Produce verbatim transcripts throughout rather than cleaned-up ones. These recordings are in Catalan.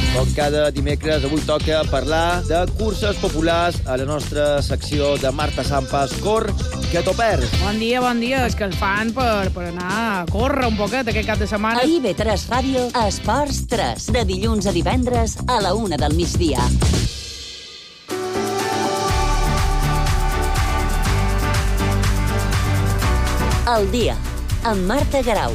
Com cada dimecres, avui toca parlar de curses populars a la nostra secció de Marta Sampas, Cor, que t'ho perds. Bon dia, bon dia. És que el fan per, per anar a córrer un poquet aquest cap de setmana. A I B tres Ràdio, Esports tres, de dilluns a divendres a la una del migdia. El dia, amb Marta Garau.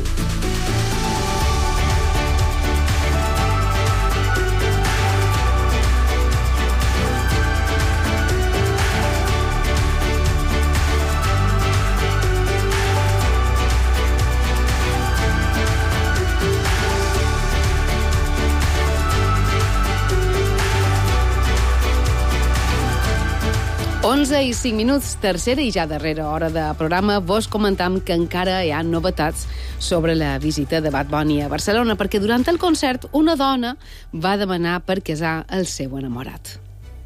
onze i cinc minuts, tercera i ja darrera hora de programa, vos comentam que encara hi ha novetats sobre la visita de Bad Bunny a Barcelona, perquè durant el concert una dona va demanar per casar el seu enamorat.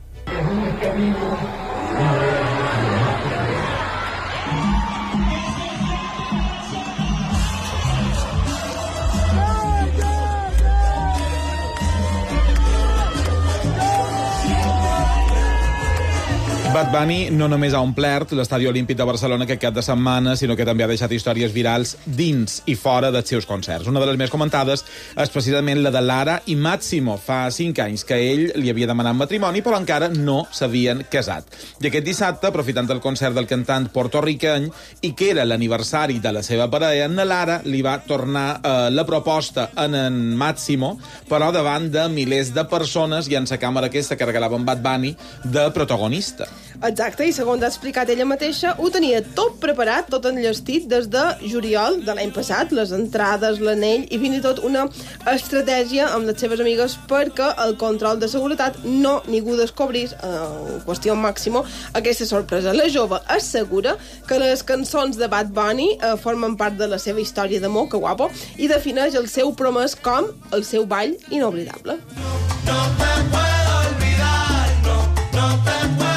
Bad Bunny no només ha omplert l'Estadi Olímpic de Barcelona aquest cap de setmana, sinó que també ha deixat històries virals dins i fora dels seus concerts. Una de les més comentades és precisament la de Lara i Máximo. Fa cinc anys que ell li havia demanat matrimoni, però encara no s'havien casat. I aquest dissabte, aprofitant el concert del cantant porto-riqueny i que era l'aniversari de la seva parella, na Lara li va tornar eh, la proposta en en Máximo, però davant de milers de persones i en sa càmera aquesta que regalava en Bad Bunny de protagonista. Exacte, i segons ha explicat ella mateixa, ho tenia tot preparat, tot enllestit des de juliol de l'any passat, les entrades, l'anell i fins i tot una estratègia amb les seves amigues perquè el control de seguretat no ningú descobrís, en qüestió Máximo, aquesta sorpresa. La jove assegura que les cançons de Bad Bunny eh, formen part de la seva història d'amor, que guapo, i defineix el seu promès com el seu ball inoblidable. No te puedo olvidar, no, no te puedo.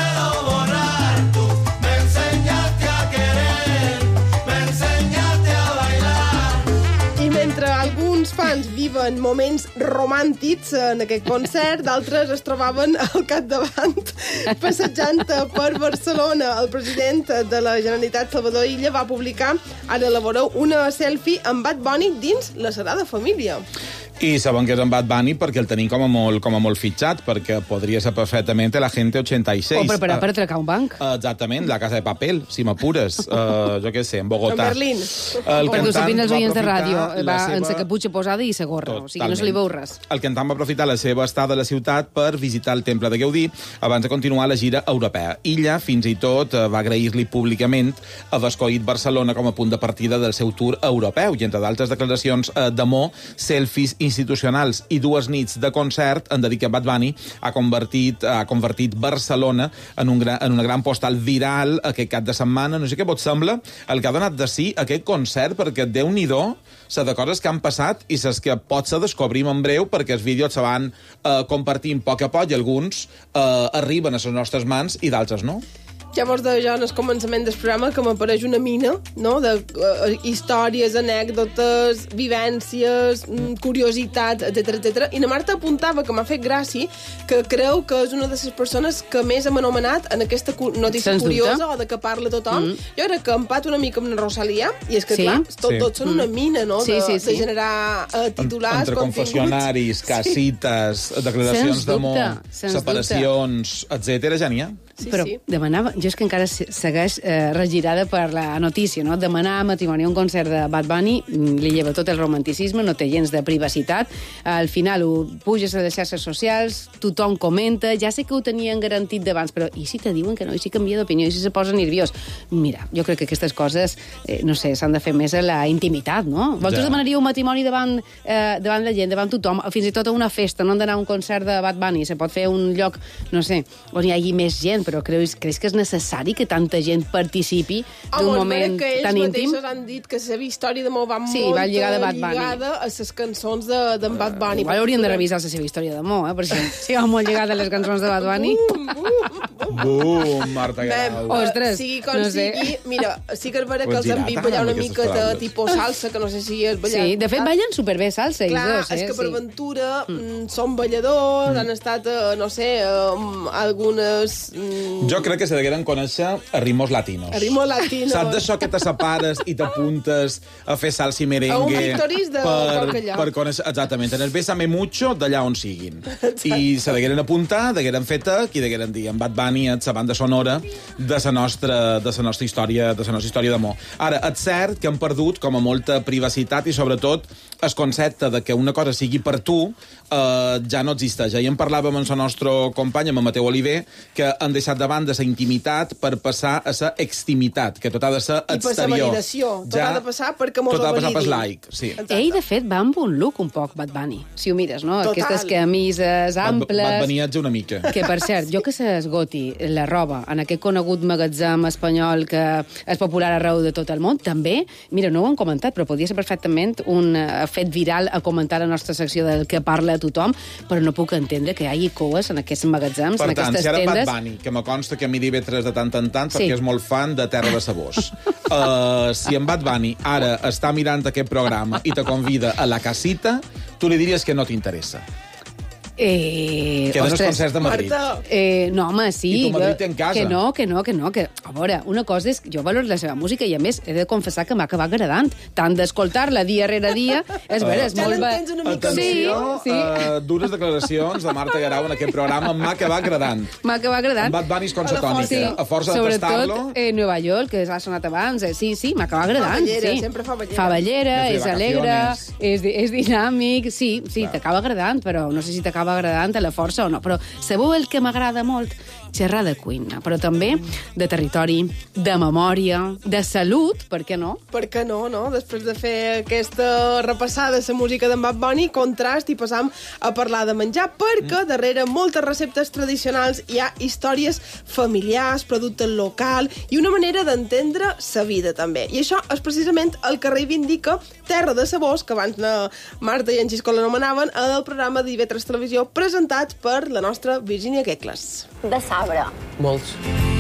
Alguns fans viven moments romàntics en aquest concert, d'altres es trobaven al capdavant passejant per Barcelona. El president de la Generalitat, Salvador Illa, va publicar, ara elaboreu, una selfie amb Bad Bunny dins la Sagrada Família. I saben que és en Bad Bunny perquè el tenim com a molt, com a molt fitxat, perquè podria ser perfectament la Gente ochenta y seis. O preparar per atracar un banc. Uh, exactament, la Casa de Papel, si m'apures. Uh, jo què sé, en Bogotà. En Berlín. El perquè ho sapien els oients de ràdio. Va seva... en sa caputxa posada i sa gorra. Totalment. O sigui, no se li veu res. El cantant va aprofitar la seva estada a la ciutat per visitar el Temple de Gaudí abans de continuar la gira europea. Illa, fins i tot, va agrair-li públicament haver escollit Barcelona com a punt de partida del seu tour europeu i, entre d'altres declaracions d'amor, selfies institucionals i dues nits de concert han de dir que Bad Bunny ha convertit, ha convertit Barcelona en, un gran, en una gran postal viral aquest cap de setmana. No sé què vos sembla el que ha donat de si aquest concert, perquè Déu-n'hi-do sa de coses que han passat i ses que potser descobrim en breu perquè els vídeos se van eh, compartint a poc a poc i alguns eh, arriben a les nostres mans i d'altres no. Ja vos deia jo en el començament del programa que m'apareix una mina, no?, de uh, històries, anècdotes, vivències, curiositats, etcètera, etcètera. I la Marta apuntava, que m'ha fet gràcia, que creu que és una de les persones que més hem anomenat en aquesta notícia Sens curiosa dubte. O de què parla tothom. Mm. Jo crec que empat una mica amb la Rosalia, i és que, sí. clar, tot, sí. tots són una mina, no?, de, sí, sí, sí. de generar uh, titulars, Entre continguts. confessionaris, casites, sí. declaracions d'amor, separacions, etcètera, ja n'hi ha. Sí, però sí. demanava, jo és que encara segueix eh, regirada per la notícia, no? Demanar matrimoni a un concert de Bad Bunny li lleva tot el romanticisme, no té gens de privacitat, al final ho puges a les xarxes socials, tothom comenta, ja sé que ho tenien garantit d'abans, però i si te diuen que no, i si canvia d'opinió, i si se posa nerviós? Mira, jo crec que aquestes coses, eh, no sé, s'han de fer més a la intimitat, no? Vosaltres ja. demanaríeu un matrimoni davant, eh, davant la gent, davant tothom, fins i tot a una festa, no han d'anar a un concert de Bad Bunny, se pot fer un lloc, no sé, on hi hagi més gent, però creus, creus que és necessari que tanta gent participi d'un Home, moment que ells tan íntim? mateixos han dit que la seva història d'amor va Sí, molt va lligada a Bad Bunny. lligada a les cançons d'en de, Bad Bunny. Igual haurien de revisar la seva història d'amor, eh? Perquè si va molt lligada a les cançons de Bad Bunny... Bum, Marta Grau. Ostres, sigui com no sé. sigui, mira, sí que és vera que Pots els han girar vist tant ballar una amb mica aquestes de paraules. tipus salsa, que no sé si és ballar. Sí, de fet, ballen superbé salsa, ells Clar, dos, eh? és que per Sí. ventura mm. són balladors, mm. han estat, eh, no sé, eh, algunes... Mm, Jo crec que se degueren conèixer a ritmos latinos. A ritmos latinos. Saps d'això que te separes i t'apuntes a fer salsa i merengue? A un Victoris de per, Bacallà. per conèixer, exactament, en el Bésame Mucho d'allà on siguin. I se degueren apuntar, degueren fer tec i degueren dir en Bad Bunny és la banda sonora de la nostra, de la nostra història de la nostra història d'amor. Ara, és cert que han perdut com a molta privacitat i sobretot el concepte de que una cosa sigui per tu eh, ja no existeix. Ahir en parlàvem amb el nostre company, amb en Mateu Oliver, que han deixat de banda la intimitat per passar a la extimitat, que tot ha de ser I per la exterior. validació. Tot ha de passar perquè mos tot ho ha de passar validin. per like, sí. Exacte. Ell, de fet, va amb un look un poc Bad Bunny, si ho mires, no? Total. Aquestes camises amples... Va veniatge una mica. Que, per cert, jo que s'esgoti la roba en aquest conegut magatzem espanyol que és popular arreu de tot el món, també, mira, no ho han comentat, però podria ser perfectament un uh, fet viral a comentar la nostra secció del que parla tothom, però no puc entendre que hi hagi coes en aquests magatzems, Per en tant, aquestes si ara tendes... Bad Bunny, que me consta que a mi D V tres de tant en tant, Sí. perquè és molt fan de Terra de Sabors. Uh, si en Bad Bunny ara està mirant aquest programa i te convida a la casita, tu li diries que no t'interessa. Eh, Que dones ostres, concerts de Madrid. Marta, Eh, no, home, sí. I tu a Madrid jo- en casa. Que no, que no, que no. Que, a veure, una cosa és... Jo valoro la seva música i, a més, he de confessar que m'ha acabat agradant. Tant d'escoltar-la dia rere dia, és vera, és Ja molt... n'entens una mica Atenció, Sí, sí. Uh, dures declaracions de Marta Garau en aquest programa. M'ha acabat agradant. M'ha acabat agradant. En Bad Bunny és consa A la força. tònica. A força de tastar-lo... Sobretot eh, Nova York, que ha sonat abans. Eh, sí, sí, m'acaba agradant. ballera, sí. sempre fa ballera. Fa ballera, Ja és feia alegre, vacaciones. és, di- és dinàmic. Sí, sí, t'acaba agradant, però no sé si t'acaba agradant a la força o no. Però sabeu el que m'agrada molt? Xerrar de cuina, però també de territori, de memòria, de salut, per què no? per què no, no? Després de fer aquesta repassada a la música d'en Bad Bunny, contrast i passam a parlar de menjar, perquè darrere moltes receptes tradicionals hi ha històries familiars, producte local i una manera d'entendre sa vida, també. I això és precisament el que reivindica Terra de Sabors, que abans na Marta i en Xisco l'anomenaven, en el programa d'I V tres Televisió, presentats per la nostra Virgínia Quecles. De Sabre. Molts.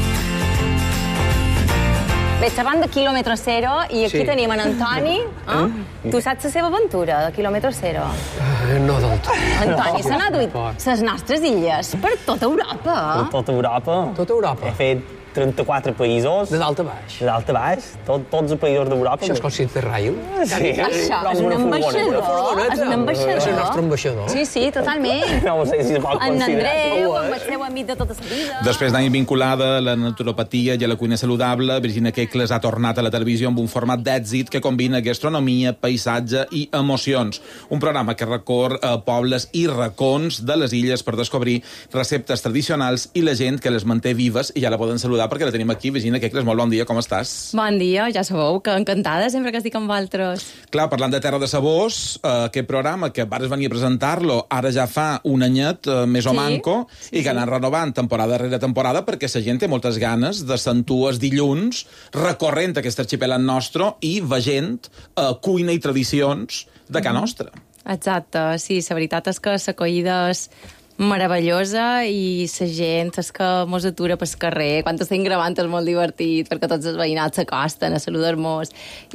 Bé, xerrant de quilòmetre zero, i aquí Sí. tenim en Antoni. Eh? Tu saps la seva aventura de quilòmetre zero? Uh, no del tot. Antoni s'ha anat duit Poc. les nostres illes per tota Europa. Tot Europa. Tota Europa. He fet trenta-quatre països. De dalt a baix. De dalt a baix. Tot, tots els països d'Europa. Això és com si te raio. Sí. Això Però és amb un una furgoneta. ambaixador. És un ambaixador. És el nostre ambaixador. Sí, sí, totalment. No sé si es pot En considerar. Andreu, Ho amb és. el seu amic de tota la vida. Després d'anys vinculada a la naturopatia i a la cuina saludable, Virginia Quecles ha tornat a la televisió amb un format d'èxit que combina gastronomia, paisatge i emocions. Un programa que recor a pobles i racons de les illes per descobrir receptes tradicionals i la gent que les manté vives, i ja la poden saludar perquè la tenim aquí. Virginia Quecles, molt bon dia, com estàs? Bon dia, ja sabeu que encantada sempre que estic amb vosaltres. Clar, parlant de Terra de Sabors, eh, aquest programa que vares venir a presentar-lo ara ja fa un anyet, eh, més o Sí, manco, sí, i que sí. anat renovant temporada rere temporada perquè la gent té moltes ganes de sentir els dilluns recorrent aquest arxipelat nostre i veient eh, cuina i tradicions de ca nostra. Exacte, sí, la veritat és que l'acollida és meravellosa i la gent és que mos atura pel carrer. Quan estem gravant és molt divertit perquè tots els veïnats s'acosten a saludar-nos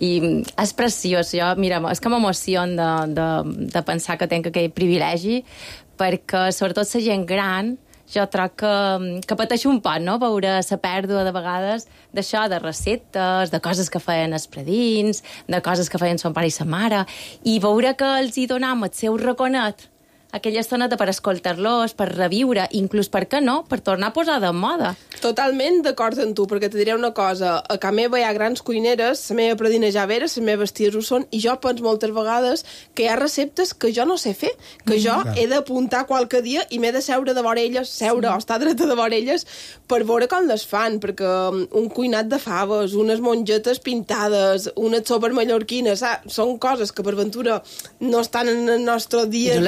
i és preciós. Jo, mira, és que m'emociona de, de, de pensar que tinc aquell privilegi perquè sobretot la gent gran jo troc que, que pateix un poc, no?, veure la pèrdua de vegades d'això, de receptes, de coses que feien els predins, de coses que feien son pare i sa mare, i veure que els hi donam el seu raconet aquella estoneta per escoltar-los, per reviure, inclús, per què no?, per tornar a posar de moda. Totalment d'acord amb tu, perquè te diré una cosa. A casa meva hi ha grans cuineres, la meva predina ja vera, les meves ties ho són, i jo penso moltes vegades que hi ha receptes que jo no sé fer, que jo Clar. he d'apuntar qualque dia i m'he de seure de vora elles, seure sí. o estar dreta de vora elles, per veure com les fan, perquè un cuinat de faves, unes mongetes pintades, unes sopes mallorquines, ah, són coses que per ventura no estan en el nostre dia a No dia. les sabem fer.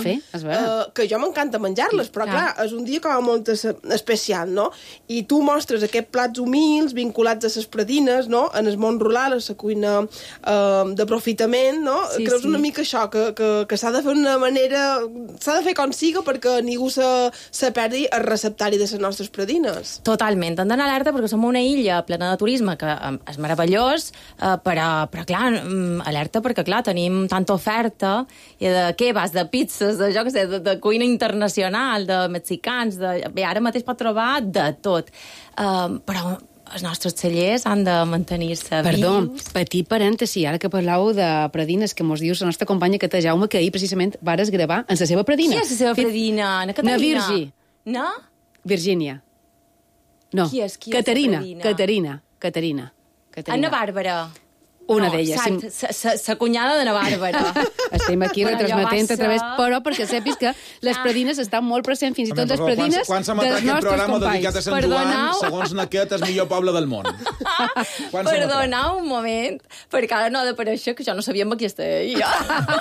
Sí, és vera. Uh, que jo m'encanta menjar-les, però Clar. clar, és un dia com molt es- especial, no? I tu mostres aquests plats humils vinculats a les pradines, no? En el món rural, a la cuina uh, d'aprofitament, no? Sí, Creus sí. una mica això, que, que, que s'ha de fer d'una manera... S'ha de fer com siga perquè ningú se, se perdi el receptari de les nostres pradines. Totalment, hem d'anar alerta perquè som una illa plena de turisme que eh, és meravellós, eh, però, però clar, mm, alerta perquè clar, tenim tanta oferta i de què vas, de pizzas, de jo què sé, de, de cuina internacional, de mexicans, de... bé, ara mateix pot trobar de tot. Uh, però els nostres cellers han de mantenir-se Perdó, vius. petit parèntesi, ara que parlàveu de pradines, que mos dius la nostra companya Cata Jaume, que ahir precisament vares gravar en la seva pradina. Qui és la seva pradina? Na Caterina? Na Virgi. No? Virgínia. No, Qui és- qui és la Caterina, pradina? Caterina, Caterina. Caterina. Anna Bàrbara. Una no, d'elles. Sant, sa, sa, sa cunyada d'Anna Bàrbara. Estem aquí Però retransmetent allò a través... va ser- Però perquè sàpiguis que les Ah. pradines estan molt presents, fins i tot Home, les però quan- pradines quan s'emetrà dels aquest nostres programa companys. dedicat a Sant Perdoneu. Joan, segons Naquet, el millor poble del món. Quan s'emetrà? Perdona un moment, perquè ara no ha d'aparèixer que jo no sabia amb qui estava.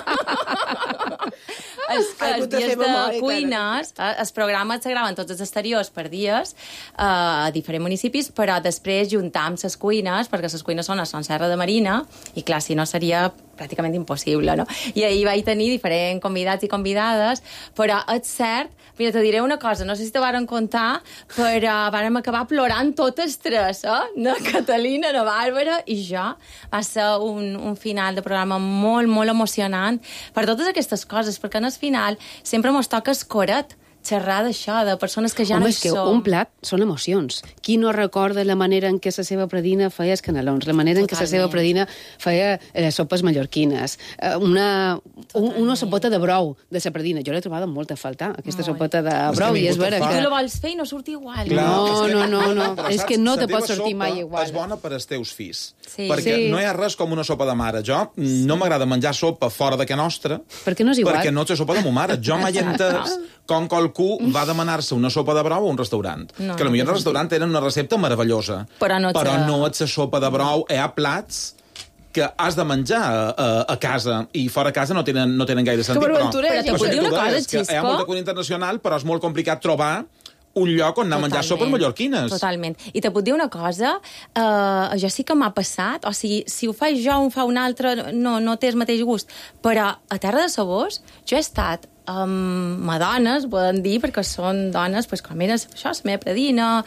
Els, que Ai, els puta, dies fer de memòria, cuines, eh, els programes se graven tots els exteriors per dies eh, a diferents municipis, però després juntam les cuines, perquè les cuines són a Son Serra de Marina, i clar, si no seria pràcticament impossible, no? I ahir vaig tenir diferents convidats i convidades, però és cert, mira, te diré una cosa, no sé si te varen contar, però vàrem acabar plorant totes tres, eh? Na Catalina, na Bàrbara i jo. Va ser un, un final de programa molt, molt emocionant per totes aquestes coses, perquè al final sempre mos toca escoret xerrar d'això, de persones que ja Home, no hi és que som. un plat són emocions. Qui no recorda la manera en què la seva pradina feia els canelons, la manera en què la seva Totalment. pradina feia les sopes mallorquines, eh, una, un, una sopota de brou de la pradina. Jo l'he trobat amb molta a faltar, aquesta Molt. sopota de És que brou, i ningú és te'n vera fa. Tu que... la vols fer i no surt igual. Clar, No, és que- no, no, no. però És saps, que no la te teva pot sortir sopa mai igual. És bona per als teus fills. Sí. Perquè Sí. no hi ha res com una sopa de mare. Jo no m'agrada menjar sopa fora de que nostra, Perquè no és igual. perquè no té sopa de ma mare. Jo mai he entès com qualcú va demanar-se una sopa de brou a un restaurant. No, que no potser té al restaurant tenen una recepta meravellosa. Però no però té- no ets la sopa de brou. Hi ha plats que has de menjar a, a, a casa i fora a casa no tenen, no tenen gaire sentit. per Però, aventurer, Però te però puc sí, dir una tu cosa, deies que hi ha Xisco? molta cuina internacional, però és molt complicat trobar un lloc on anar a menjar sopes mallorquines. Totalment. I te puc dir una cosa, uh, jo sí que m'ha passat, o sigui, si ho faig jo o ho fa un altre, no, no té el mateix gust, però a Terra de Sabors jo he estat amb madones, poden dir, perquè són dones, pues, com era això, la meva predina,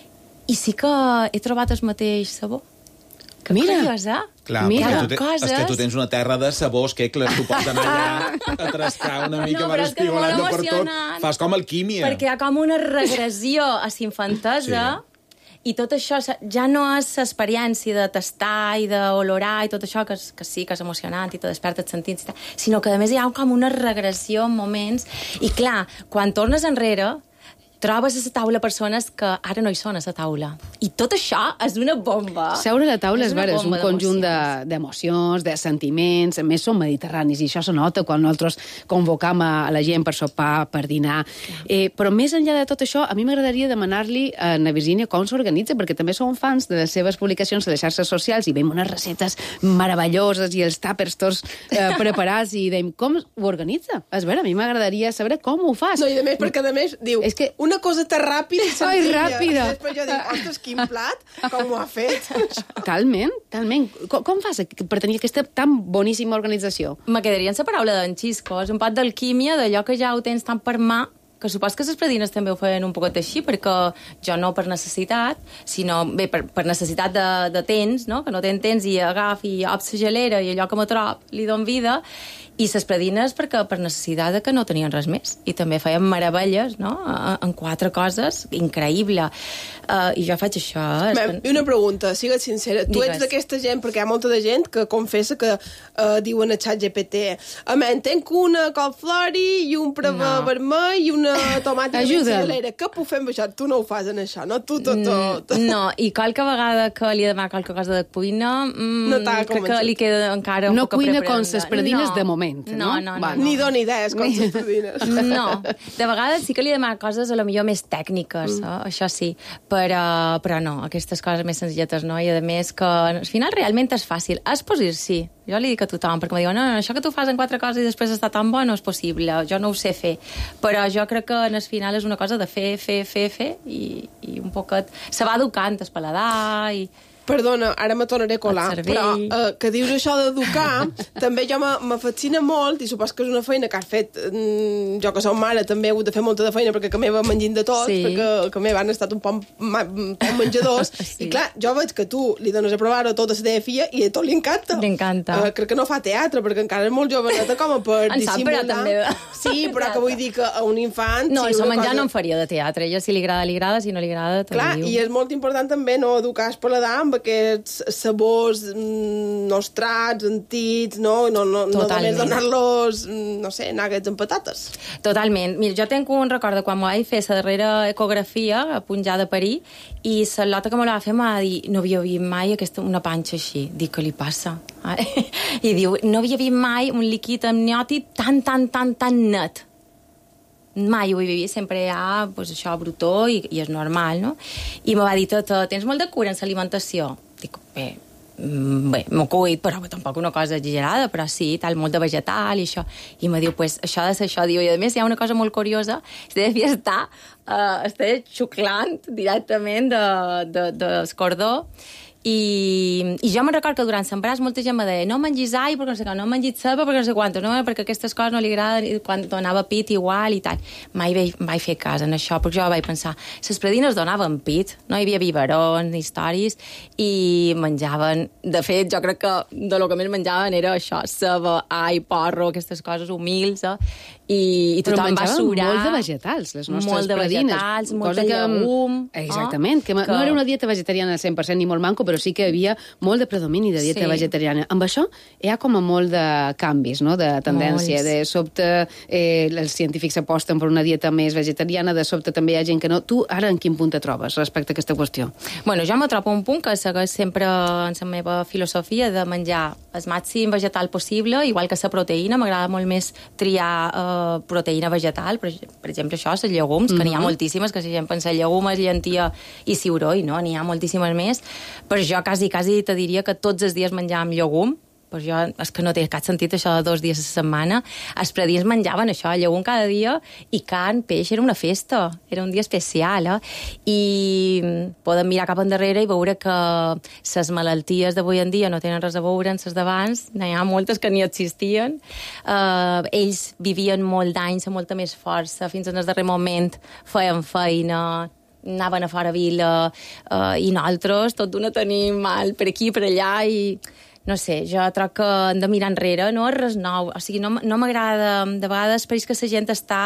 i sí que he trobat el mateix sabor. Que Mira. curiós, eh? Clar, Mira, perquè tu, te, coses- és que tu tens una terra de sabors, que clar, tu pots anar allà a trascar una mica, No, vas però és que és molt espigolant per tot. emocionant. Fas com alquímia. Perquè hi ha com una regressió a la infantesa i tot això ja no és l'experiència de tastar i d'olorar i tot això, que, és, que sí, que és emocionant i te desperta els sentits, i tal, sinó que a més hi ha com una regressió en moments. I clar, quan tornes enrere, trobes a la taula persones que ara no hi són a la taula. I tot això és una bomba. Seure a la taula és, una vera, és un bomba conjunt d'emocions. de- d'emocions, de, de sentiments, a més són mediterranis, i això se nota quan nosaltres convocam a la gent per sopar, per dinar. Eh, però més enllà de tot això, a mi m'agradaria demanar-li a na Virgínia com s'organitza, perquè també som fans de les seves publicacions a les xarxes socials i veiem unes receptes meravelloses i els tàpers tots eh, preparats i dèiem, com ho organitza? És vera, a mi m'agradaria saber com ho fas. No, i a més, perquè a més diu, És que- una cosa tan ràpida i Ai, senzilla. ràpida. I després jo dic, ostres, quin plat, com ho ha fet? Talment, talment. Com, com fas per tenir aquesta tan boníssima organització? Me quedaria en la paraula d'en Xisco. És un pot d'alquímia, d'allò que ja ho tens tant per mà, que supos que les predines també ho feien un poquet així, perquè jo no per necessitat, sinó, bé, per, per necessitat de, de temps, no? Que no ten temps i agafi, ops la gelera i allò que me trob li don vida, i les predines perquè per necessitat de que no tenien res més. I també feien meravelles, no?, en quatre coses, increïble. Uh, I jo faig això. és Mem, que- I una pregunta, sigues sincera. Tu Digues. ets d'aquesta gent, perquè hi ha molta de gent que confessa que uh, diuen a xat G P T amén, tenc una colflori i un preve No. vermell i una tomàtica Ajuda'm. gelera. Què puc fer amb això? Tu no ho fas en això, no? Tu tot, tot. Mm, no, i qualque vegada que li he demanat qualque cosa de cuina, mm, No t'ha crec que convençut. li queda encara un No poc cuina preparada. con ses predines no. de moment, no? No, no, no. Va, no. Ni dona idees com les predines. No, de vegades sí que li he demanat coses a lo millor més tècniques, mm. eh? Això sí, però, però no, aquestes coses més senzilletes no, i a més que al final realment és fàcil. És possible, sí, Jo li dic a tothom, perquè em diuen, no, no, això que tu fas en quatre coses i després està tan bo no és possible, jo no ho sé fer. Però jo crec que en el final és una cosa de fer, fer, fer, fer, i, i un poquet se va educant el paladar i... Perdona, ara me tornaré a colar, però eh, que dius això d'educar, també jo me, me fascina molt, i supos que és una feina que has fet, mm, jo que som mare també he hagut de fer molta de feina perquè que meva mengint de tot, sí. perquè que meva han estat un poc, un poc menjadors, sí. I clar, jo veig que tu li dones a provar-ho tot a la teva filla i a tot li encanta. Li encanta. Uh, crec que no fa teatre, perquè encara és molt joveneta com a per en dissimular. Sap, però també... Sí, però que vull dir que a un infant... No, si això menjar cosa... no em faria de teatre, ella si li agrada, li agrada, si no li agrada, te clar, diu. I és molt important també no educar el paladar amb aquests sabors mm, nostrats, antits, no? No, no, no només donar-los, no sé, nuggets amb patates. Totalment. Mira, jo tinc un record de quan m'ho vaig fer la darrera ecografia a Punjà de Parir i la lota que me la va fer m'ha dit no havia vist mai aquesta, una panxa així. Dic, què li passa? I diu, no havia vist mai un líquid amniòtic tan, tan, tan, tan net. Mai ho he vist, sempre hi ha pues, això, brutó i, i és normal, no? I me va dir tot, tens molt de cura en l'alimentació. Dic, bé, bé, m'ho cuit, però tampoc una cosa exagerada, però sí, tal, molt de vegetal i això. I me diu, pues, això ha de ser això. Diu, i a més hi ha una cosa molt curiosa, que devia estar, uh, estar xuclant directament de, de, de cordó. I, i jo me'n record que durant l'embaràs molta gent me deia no mengis all perquè no sé què, no mengis ceba perquè no sé quantos, no, perquè aquestes coses no li agraden quan donava pit igual i tal. Mai vaig, vaig fer cas en això, perquè jo vaig pensar les predines donaven pit, no hi havia biberons ni històries i menjaven, de fet jo crec que de lo que més menjaven era això, ceba, all, porro, aquestes coses humils, eh? I, i tothom va surar. Molt de vegetals, les nostres molt de predines. Vegetals, molt de llegum. Exactament, que, que no era una dieta vegetariana al cent per cent ni molt manco, però sí que hi havia molt de predomini de dieta sí. vegetariana. Amb això hi ha com a molt de canvis, no?, de tendència. Molts. De sobte eh, els científics aposten per una dieta més vegetariana, de sobte també hi ha gent que no. Tu ara en quin punt te trobes respecte a aquesta qüestió? Bueno, jo me trobo un punt que segueix sempre en la meva filosofia de menjar el màxim vegetal possible, igual que la proteïna. M'agrada molt més triar eh, proteïna vegetal, per, per exemple això, les llegums, que mm-hmm. n'hi ha moltíssimes, que si gent pensa llegumes, llentia i ciuró, i no, n'hi ha moltíssimes més, però jo quasi, quasi te diria que tots els dies menjàvem llegum, però jo, és que no té cap sentit això de dos dies a la setmana. Els predins menjaven això, llegum cada dia, i carn, peix, era una festa, era un dia especial, eh? I podem mirar cap endarrere i veure que les malalties d'avui en dia no tenen res a veure amb les d'abans, n'hi ha moltes que ni existien. Uh, ells vivien molt d'anys amb molta més força, fins en el darrer moment feien feina, anaven a fora vila, uh, i nosaltres tot d'una tenim mal per aquí, per allà, i no sé, jo troc que hem de mirar enrere, no és res nou, o sigui, no, no m'agrada, de vegades pareix que la gent està,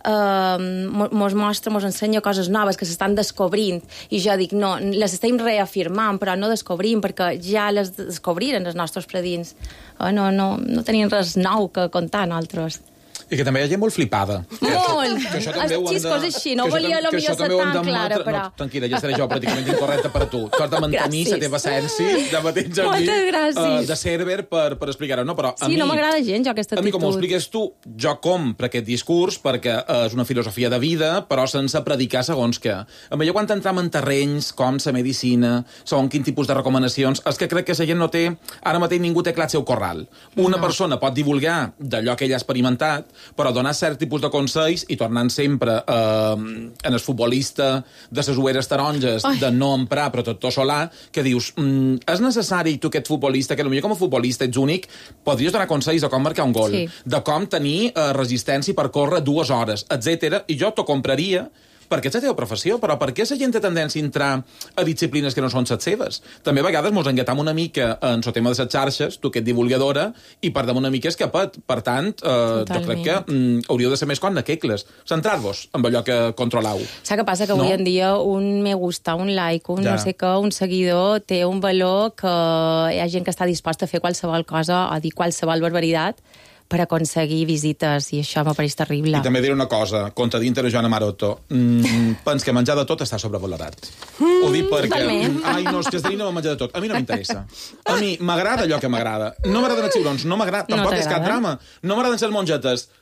eh, mos mostra, mos ensenya coses noves que s'estan descobrint, i jo dic, no, les estem reafirmant, però no descobrint, perquè ja les descobriren els nostres predins, oh, no, no, no tenien res nou que contar nosaltres. I que també hi ha gent molt flipada. Molt! Els xiscos així, no volia lo millor ser tan clara, però... No, tranquil·la, ja estaré jo pràcticament incorrecte per a tu. Tu has de mantenir la teva essència de mateix amb mi, uh, de server per, per explicar-ho. No, però a sí, mi, no m'agrada gent, jo, aquesta actitud. A mi, com ho expliques tu, jo compro aquest discurs perquè uh, és una filosofia de vida, però sense predicar segons què. A mi, quan entram en terrenys com la medicina, segons quin tipus de recomanacions, és que crec que la gent no té... Ara mateix ningú té clar el seu corral. Una no. persona pot divulgar d'allò que ella ha experimentat, però donar cert tipus de consells i tornant sempre eh, en el futbolista de les ulleres taronges, Ai. de no emprar protector solar, que dius, mm, és necessari tu aquest futbolista, que potser com a futbolista ets únic, podries donar consells de com marcar un gol, sí. de com tenir eh, resistència per córrer dues hores, etcètera. I jo t'ho compraria perquè és la teva professió, però per què la gent té tendència a entrar a disciplines que no són les seves? També a vegades mos engatam una mica en el tema de les xarxes, tu que ets divulgadora, i perdem una mica escapat. Per tant, eh, jo crec que mm, hauríeu de ser més connequecles. Centrar-vos amb allò que controlau. Saps què passa? Que avui no? en dia un me gusta, un like, un ja. no sé què, un seguidor, té un valor que hi ha gent que està disposta a fer qualsevol cosa, a dir qualsevol barbaritat, per aconseguir visites, i això m'apareix terrible. I també diré una cosa, contradint a Joana Maroto. Mm, pens que menjar de tot està sobrevalorat. Mm, Ho dic perquè... Totalment. Ai, no, és que es no menjar de tot. A mi no m'interessa. A mi m'agrada allò que m'agrada. No m'agraden els ciurons, no m'agrada. Tampoc no és cap drama. No m'agraden les mongetes.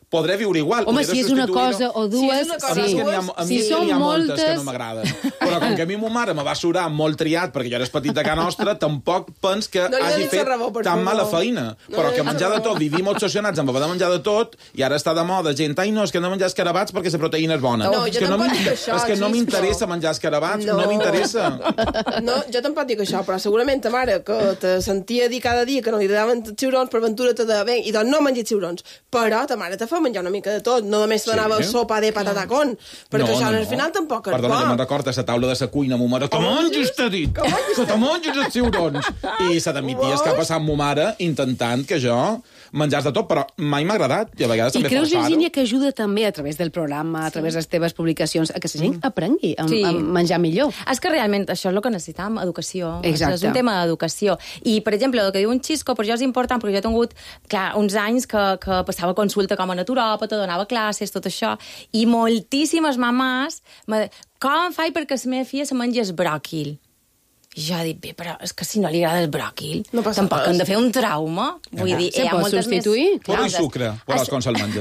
podré viure igual. Home, si és una cosa o dues... Si és una cosa sí. o dues, Ha, a si mi són n'hi ha moltes, moltes... que no m'agraden. Però com que a mi ma mare me va surar molt triat perquè jo era petit a casa nostra, tampoc pens que No li hagi donis fet raó, per tan favor. mala feina. No Però li que donis menjar de raó. tot, vivim obsessionats amb haver de menjar de tot, i ara està de moda gent, ai no, és que hem de menjar escarabats perquè la proteïna és bona. No, és jo que no tampoc m'in- dic això, és que no sisplau. m'interessa menjar escarabats, no, No. no m'interessa. No, jo tampoc dic això, però segurament ta mare, que te sentia dir cada dia que no li agradaven els ciurons, per ventura te deia, bé, i doncs no mengis ciurons. Però ta mare te fa menjar una mica de tot, no només te donava Sí. sopa de patatacón, perquè això al final tampoc és Perdona, jo me'n bo. recordo a la taula de la cuina, ma mare, que mongis, t'ha dit, que te mongis els ciurons. I se t'admities que ha passat ma mare intentant que jo menjars de tot, però mai m'ha agradat, i a vegades I també creus, forçar-ho. Virgínia, que ajuda també a través del programa, a través de les teves publicacions, a que la gent aprengui a, Sí. a menjar millor? És que realment això és el que necessitam, educació. Exacte. És un tema d'educació. I, per exemple, el que diu un Xisco, per jo és important, perquè jo he tingut, clar, uns anys que, que passava consulta com a naturòpata, donava classes, tot això, i moltíssimes mamàs me deien, com faig perquè la meva filla se mengés bròquil? I jo dic, bé, però és que si no li agrada el bròquil, No passa tampoc res. hem de fer un trauma. Vull dir, Se hi ha pot moltes substituir? més... Posa i causes. sucre, veuràs com se'l menja.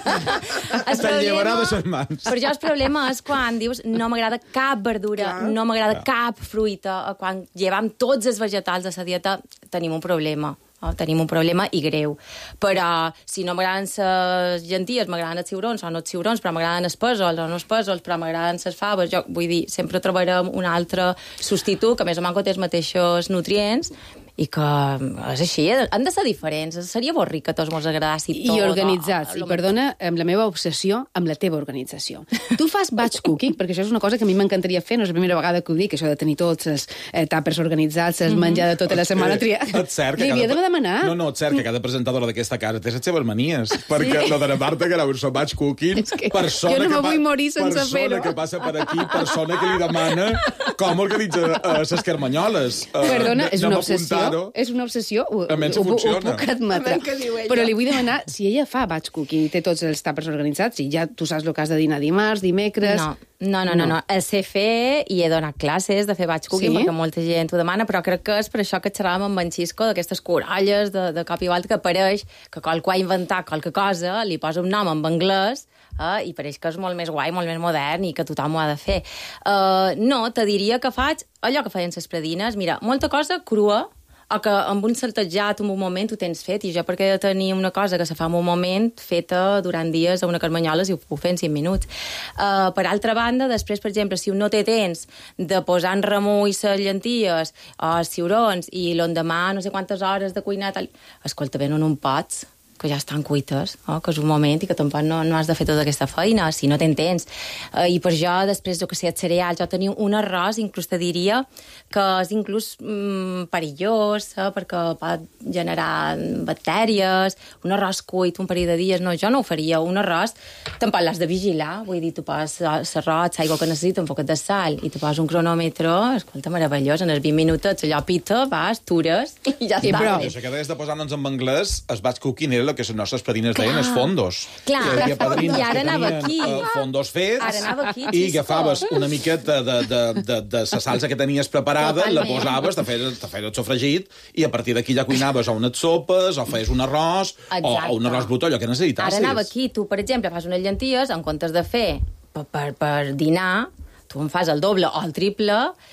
El Te'n llevarà problema- de ses mans. Per jo el problema és quan dius no m'agrada cap verdura, Clar. no m'agrada cap fruita, quan llevam tots els vegetals de la dieta, tenim un problema. Oh, tenim un problema i greu. Però si no m'agraden les llenties, m'agraden els ciurons o no els ciurons, però m'agraden els pèsols o no els pèsols, però m'agraden les faves, jo vull dir, sempre trobarem un altre substitut que més o menys té els mateixos nutrients i que és així, han de ser diferents. Seria avorrit que a tots mos agradassi tot. I organitzats. o- I perdona, amb la meva obsessió, amb la teva organització. Tu fas batch cooking, perquè això és una cosa que a mi m'encantaria fer, no és la primera vegada que ho dic, això de tenir tots els eh, tàpers organitzats, els menjar de tota la setmana triat. És cert que Li havia de demanar. No, no, és cert que cada presentadora d'aquesta casa té les seves manies, perquè sí. Lo de la Marta Grau, el batch cooking, És que persona jo no que me pa- vull morir sense persona fer-ho. que passa per aquí, persona que li demana com organitza uh, ses carmanyoles. Uh, Perdona, és una anem a obsessió. apuntar-ho. És una obsessió. Ho, Almenys ho, ho, ho funciona. puc admetre. Almenys que diu ella. Però li vull demanar, si ella fa batch cooking i té tots els tàpers organitzats, i ja tu saps el que has de dinar dimarts, dimecres... No, no, no, no, no. El sé fer i he donat classes de fer batch cooking, Sí? perquè molta gent ho demana, però crec que és per això que xerràvem amb en Xisco d'aquestes coralles de, de cop i volta que pareix que qualcú ha inventat qualque cosa, li posa un nom en anglès eh, i pareix que és molt més guai, molt més modern i que tothom ho ha de fer. Uh, no, te diria que faig allò que feien les predines. Mira, molta cosa crua, o que amb un saltejat en un moment ho tens fet, i jo perquè he de tenir una cosa que se fa en un moment feta durant dies a una carmanyola si ho puc fer en cinc minuts. Uh, per altra banda, després, per exemple, si un no té temps de posar en remull les llenties o els ciurons i l'endemà no sé quantes hores de cuinar, tal... escolta, venen un pots que ja estan cuites, oh, que és un moment i que tampoc no, no has de fer tota aquesta feina si no t'entens. Uh, I per jo, després, jo que sé, els cereals, jo tenia un arròs, inclús te diria, que és inclús mm, perillós, eh, perquè pot generar bactèries, un arròs cuit un parell de dies, no, jo no ho faria, un arròs tampoc l'has de vigilar, vull dir, tu poses l'arròs, l'aigua que necessita, un poquet de sal, i tu poses un cronòmetre, escolta, meravellós, en els vint minutets, allò pita, vas, tures, i ja I està. prou. I això que deies de posar-nos en anglès, es batch cooking era el que les nostres padrines deien els fondos. Clar. Que hi havia padrines I ara que anava tenien, aquí. eh, fondos fets Ara anava aquí, i Xisco. agafaves una miqueta de, de, de, de la salsa que tenies preparada, Totalment. la posaves, te feies, te feies el sofregit i a partir d'aquí ja cuinaves o unes sopes o feies un arròs o, Exacte. o un arròs brut, allò que necessitassis. Ara anava aquí, tu, per exemple, fas unes llenties, en comptes de fer per, per, per dinar, tu en fas el doble o el triple,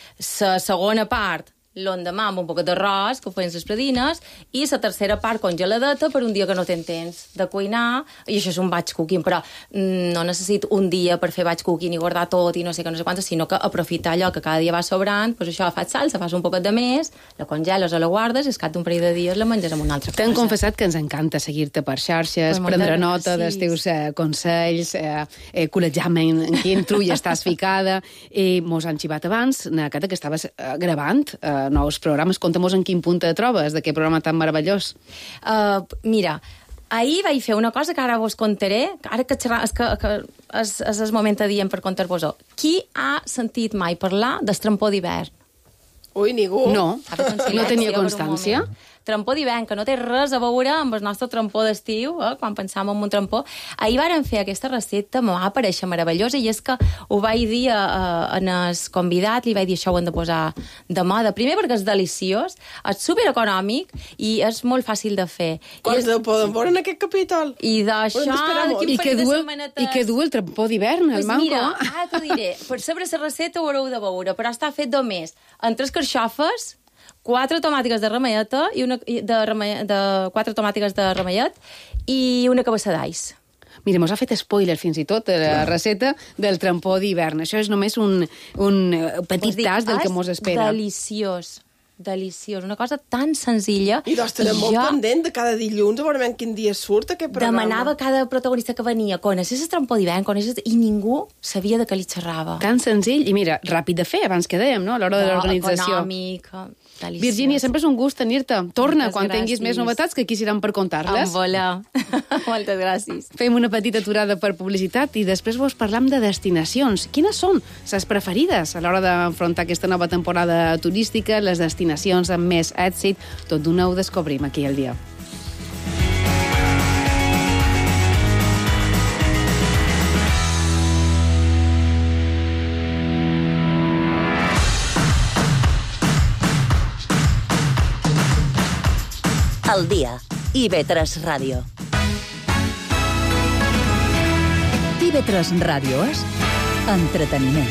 la segona part l'endemà amb un poquet d'arròs, que ho feien les predines, i la tercera part congeladeta per un dia que no tens temps de cuinar, i això és un batch cooking, però mm, no necessito un dia per fer batch cooking i guardar tot i no sé què, no sé quantes, sinó que aprofitar allò que cada dia va sobrant, doncs això, fas salsa, fas un poquet de més, la congeles o la guardes, i es cap d'un parell de dies la menges amb una altra cosa. T'hem confessat que ens encanta seguir-te per xarxes, Pues moltes prendre nota gràcies. dels teus eh, consells, eh, eh, col·legiar-me en, en quin trull estàs ficada, i mos han xivat abans, Nakata, que estaves eh, gravant eh, nous programes. Conta-mos en quin punt te trobes, d'aquest programa tan meravellós. Uh, mira, ahir vaig fer una cosa que ara vos contaré, ara que, xerra, és, que, que és, és el moment adient per contar-vos-ho. Qui ha sentit mai parlar d'estrampó d'hivern? Ui, ningú. No, Ha fet un no silenci tenia per un constància. moment. trampó d'hivern, que no té res a veure amb el nostre trampó d'estiu, eh, quan pensàvem en un trampó. Ahir vàrem fer aquesta recepta, me va aparèixer meravellosa, i és que ho vaig dir a, a, en el convidat, li vaig dir això ho hem de posar de moda. Primer perquè és deliciós, és supereconòmic i és molt fàcil de fer. Quants I és... ho poden veure en aquest capítol? I d'això... I que du el, i que du el trampó d'hivern, el pues manco. Mira, ara t'ho diré. Per saber la recepta ho haureu de veure, però està fet només amb tres carxofes, quatre tomàtiques de ramalleta, i una, de, ramalleta, de quatre tomàtiques de ramallet i una cabassa d'ais. Mira, mos ha fet spoiler fins i tot de la Clar. recepta del trampó d'hivern. Això és només un, un petit pues tas del que mos espera. Deliciós. Deliciós, una cosa tan senzilla. I doncs estarem molt pendent de cada dilluns, a veure quin dia surt aquest programa. Demanava cada protagonista que venia, coneixes el trampó d'hivern, coneixes... I ningú sabia de què li xerrava. Tan senzill, i mira, ràpid de fer, abans que dèiem, no?, a l'hora de l'organització. Econòmic, deliciós. Virgínia, sempre és un gust tenir-te. Torna Moltes quan gràcies. tinguis més novetats, que aquí seran per contar-les. Em vola. Moltes gràcies. Fem una petita aturada per publicitat i després vos parlam de destinacions. Quines són les preferides a l'hora d'enfrontar aquesta nova temporada turística, les destinacions amb més èxit? Tot d'una ho descobrim aquí al dia. Al dia, I V tres Ràdio. I V tres Ràdio és entreteniment.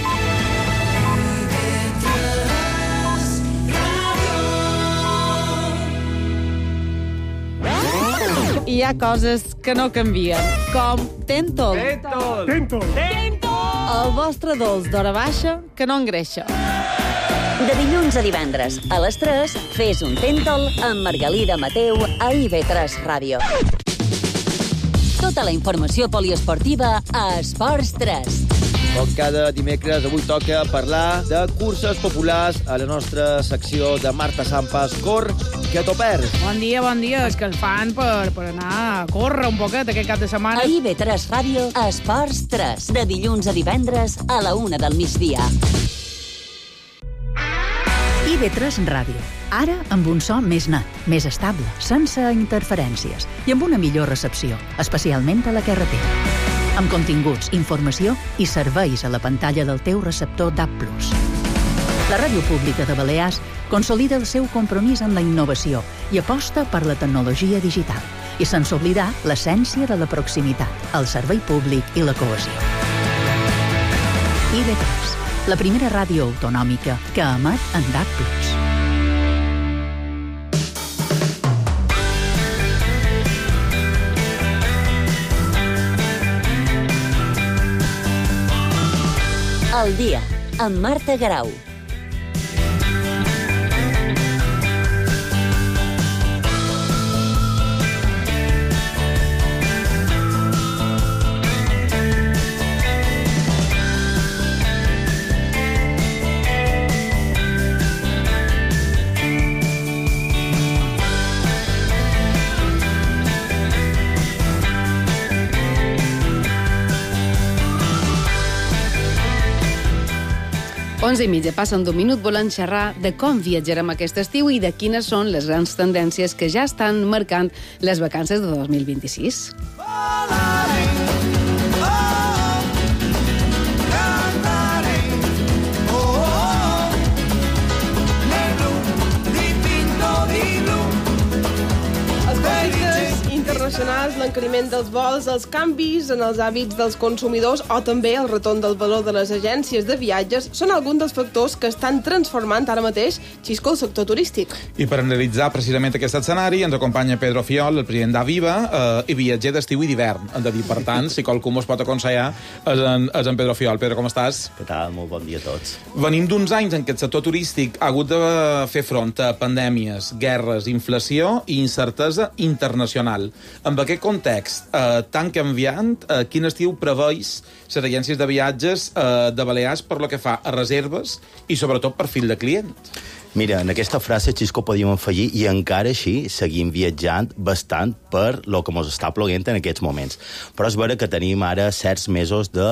Hi ha coses que no canvien, com Tentol. Tentol. Tentol. Tentol. El vostre dolç d'hora baixa que no engreixa. De dilluns a divendres, a les tres, fes un Tentol amb Margalida Mateu a I V tres Ràdio. Tota la informació poliesportiva a Esports tres. Com cada dimecres, avui toca parlar de curses populars a la nostra secció de Marta Sampas. Cor, que t'ho perds. Bon dia, bon dia. És que el fan per, per anar a córrer un poquet aquest cap de setmana. A I V tres Ràdio, a Esports tres. De dilluns a divendres, a la una del migdia. I V tres Ràdio. Ara amb un so més net, més estable, sense interferències i amb una millor recepció, especialment a la carretera. Amb continguts, informació i serveis a la pantalla del teu receptor D A B plus. La Ràdio Pública de Balears consolida el seu compromís amb la innovació i aposta per la tecnologia digital, i sense oblidar l'essència de la proximitat, el servei públic i la cohesió. I V tres, la primera ràdio autonòmica que emet en D A B plus. Al dia, amb Marta Garau. onze i mitja, passen d'un minut, volen xerrar de com viatjarem aquest estiu i de quines són les grans tendències que ja estan marcant les vacances de dos mil vint-i-sis. Internacionals, l'encariment dels vols, els canvis en els hàbits dels consumidors o també el retorn del valor de les agències de viatges són alguns dels factors que estan transformant ara mateix, Xisco, el sector turístic. I per analitzar precisament aquest escenari ens acompanya Pedro Fiol, el president d'Aviva, eh, i viatger d'estiu i d'hivern. Hem de dir, per tant, si qualcú mos pot aconsellar és en, és en Pedro Fiol. Pedro, com estàs? Què tal? Molt bon dia a tots. Venim d'uns anys en què el sector turístic ha hagut de fer front a pandèmies, guerres, inflació i incertesa internacional. En aquest context eh, tan canviant, eh, quin estiu preveus les agències de viatges eh, de Balears per lo que fa a reserves i sobretot perfil de client? Mira, en aquesta frase, Xisco, podíem afegir i encara així seguim viatjant bastant per lo que ens està ploguent en aquests moments. Però és vera que tenim ara certs mesos de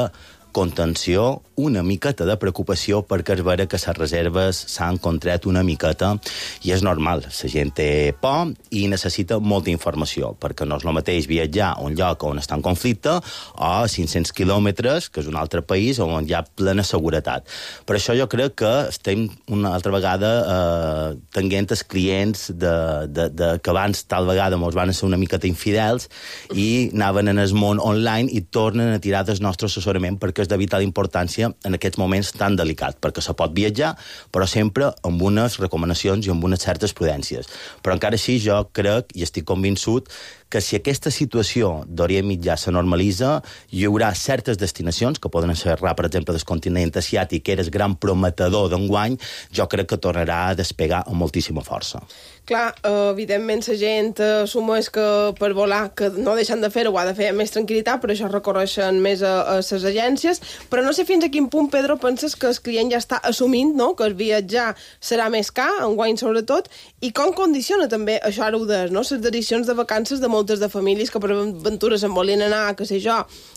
contenció, una miqueta de preocupació, perquè és vera que les reserves s'han contret una miqueta, i és normal, la gent té por i necessita molta informació, perquè no és el mateix viatjar a un lloc on està en conflicte o a cinc-cents quilòmetres, que és un altre país on hi ha plena seguretat. Per això jo crec que estem una altra vegada eh, tenint els clients de, de, de, que abans tal vegada mos van ser una miqueta infidels i anaven en el món online i tornen a tirar del nostre assessorament, perquè és de vital importància en aquests moments tan delicats, perquè se pot viatjar, però sempre amb unes recomanacions i amb unes certes prudències. Però encara així jo crec i estic convençut que si aquesta situació d'Orient Mitjà se normalitza, hi haurà certes destinacions, que poden ser, per exemple, del continent asiàtic, que era el gran prometedor d'enguany, jo crec que tornarà a despegar amb moltíssima força. Clar, evidentment la gent assumeix que per volar, que no deixen de fer-ho, ho ha de fer amb més tranquil·litat, per això recorreixen més a les agències, però no sé fins a quin punt, Pedro, penses que el client ja està assumint, no?, que el viatjar serà més car, enguany sobretot, i com condiciona també, això ara ho des, no?, les decisions de vacances de moltes de famílies que per aventura se'n volien anar, que sé jo,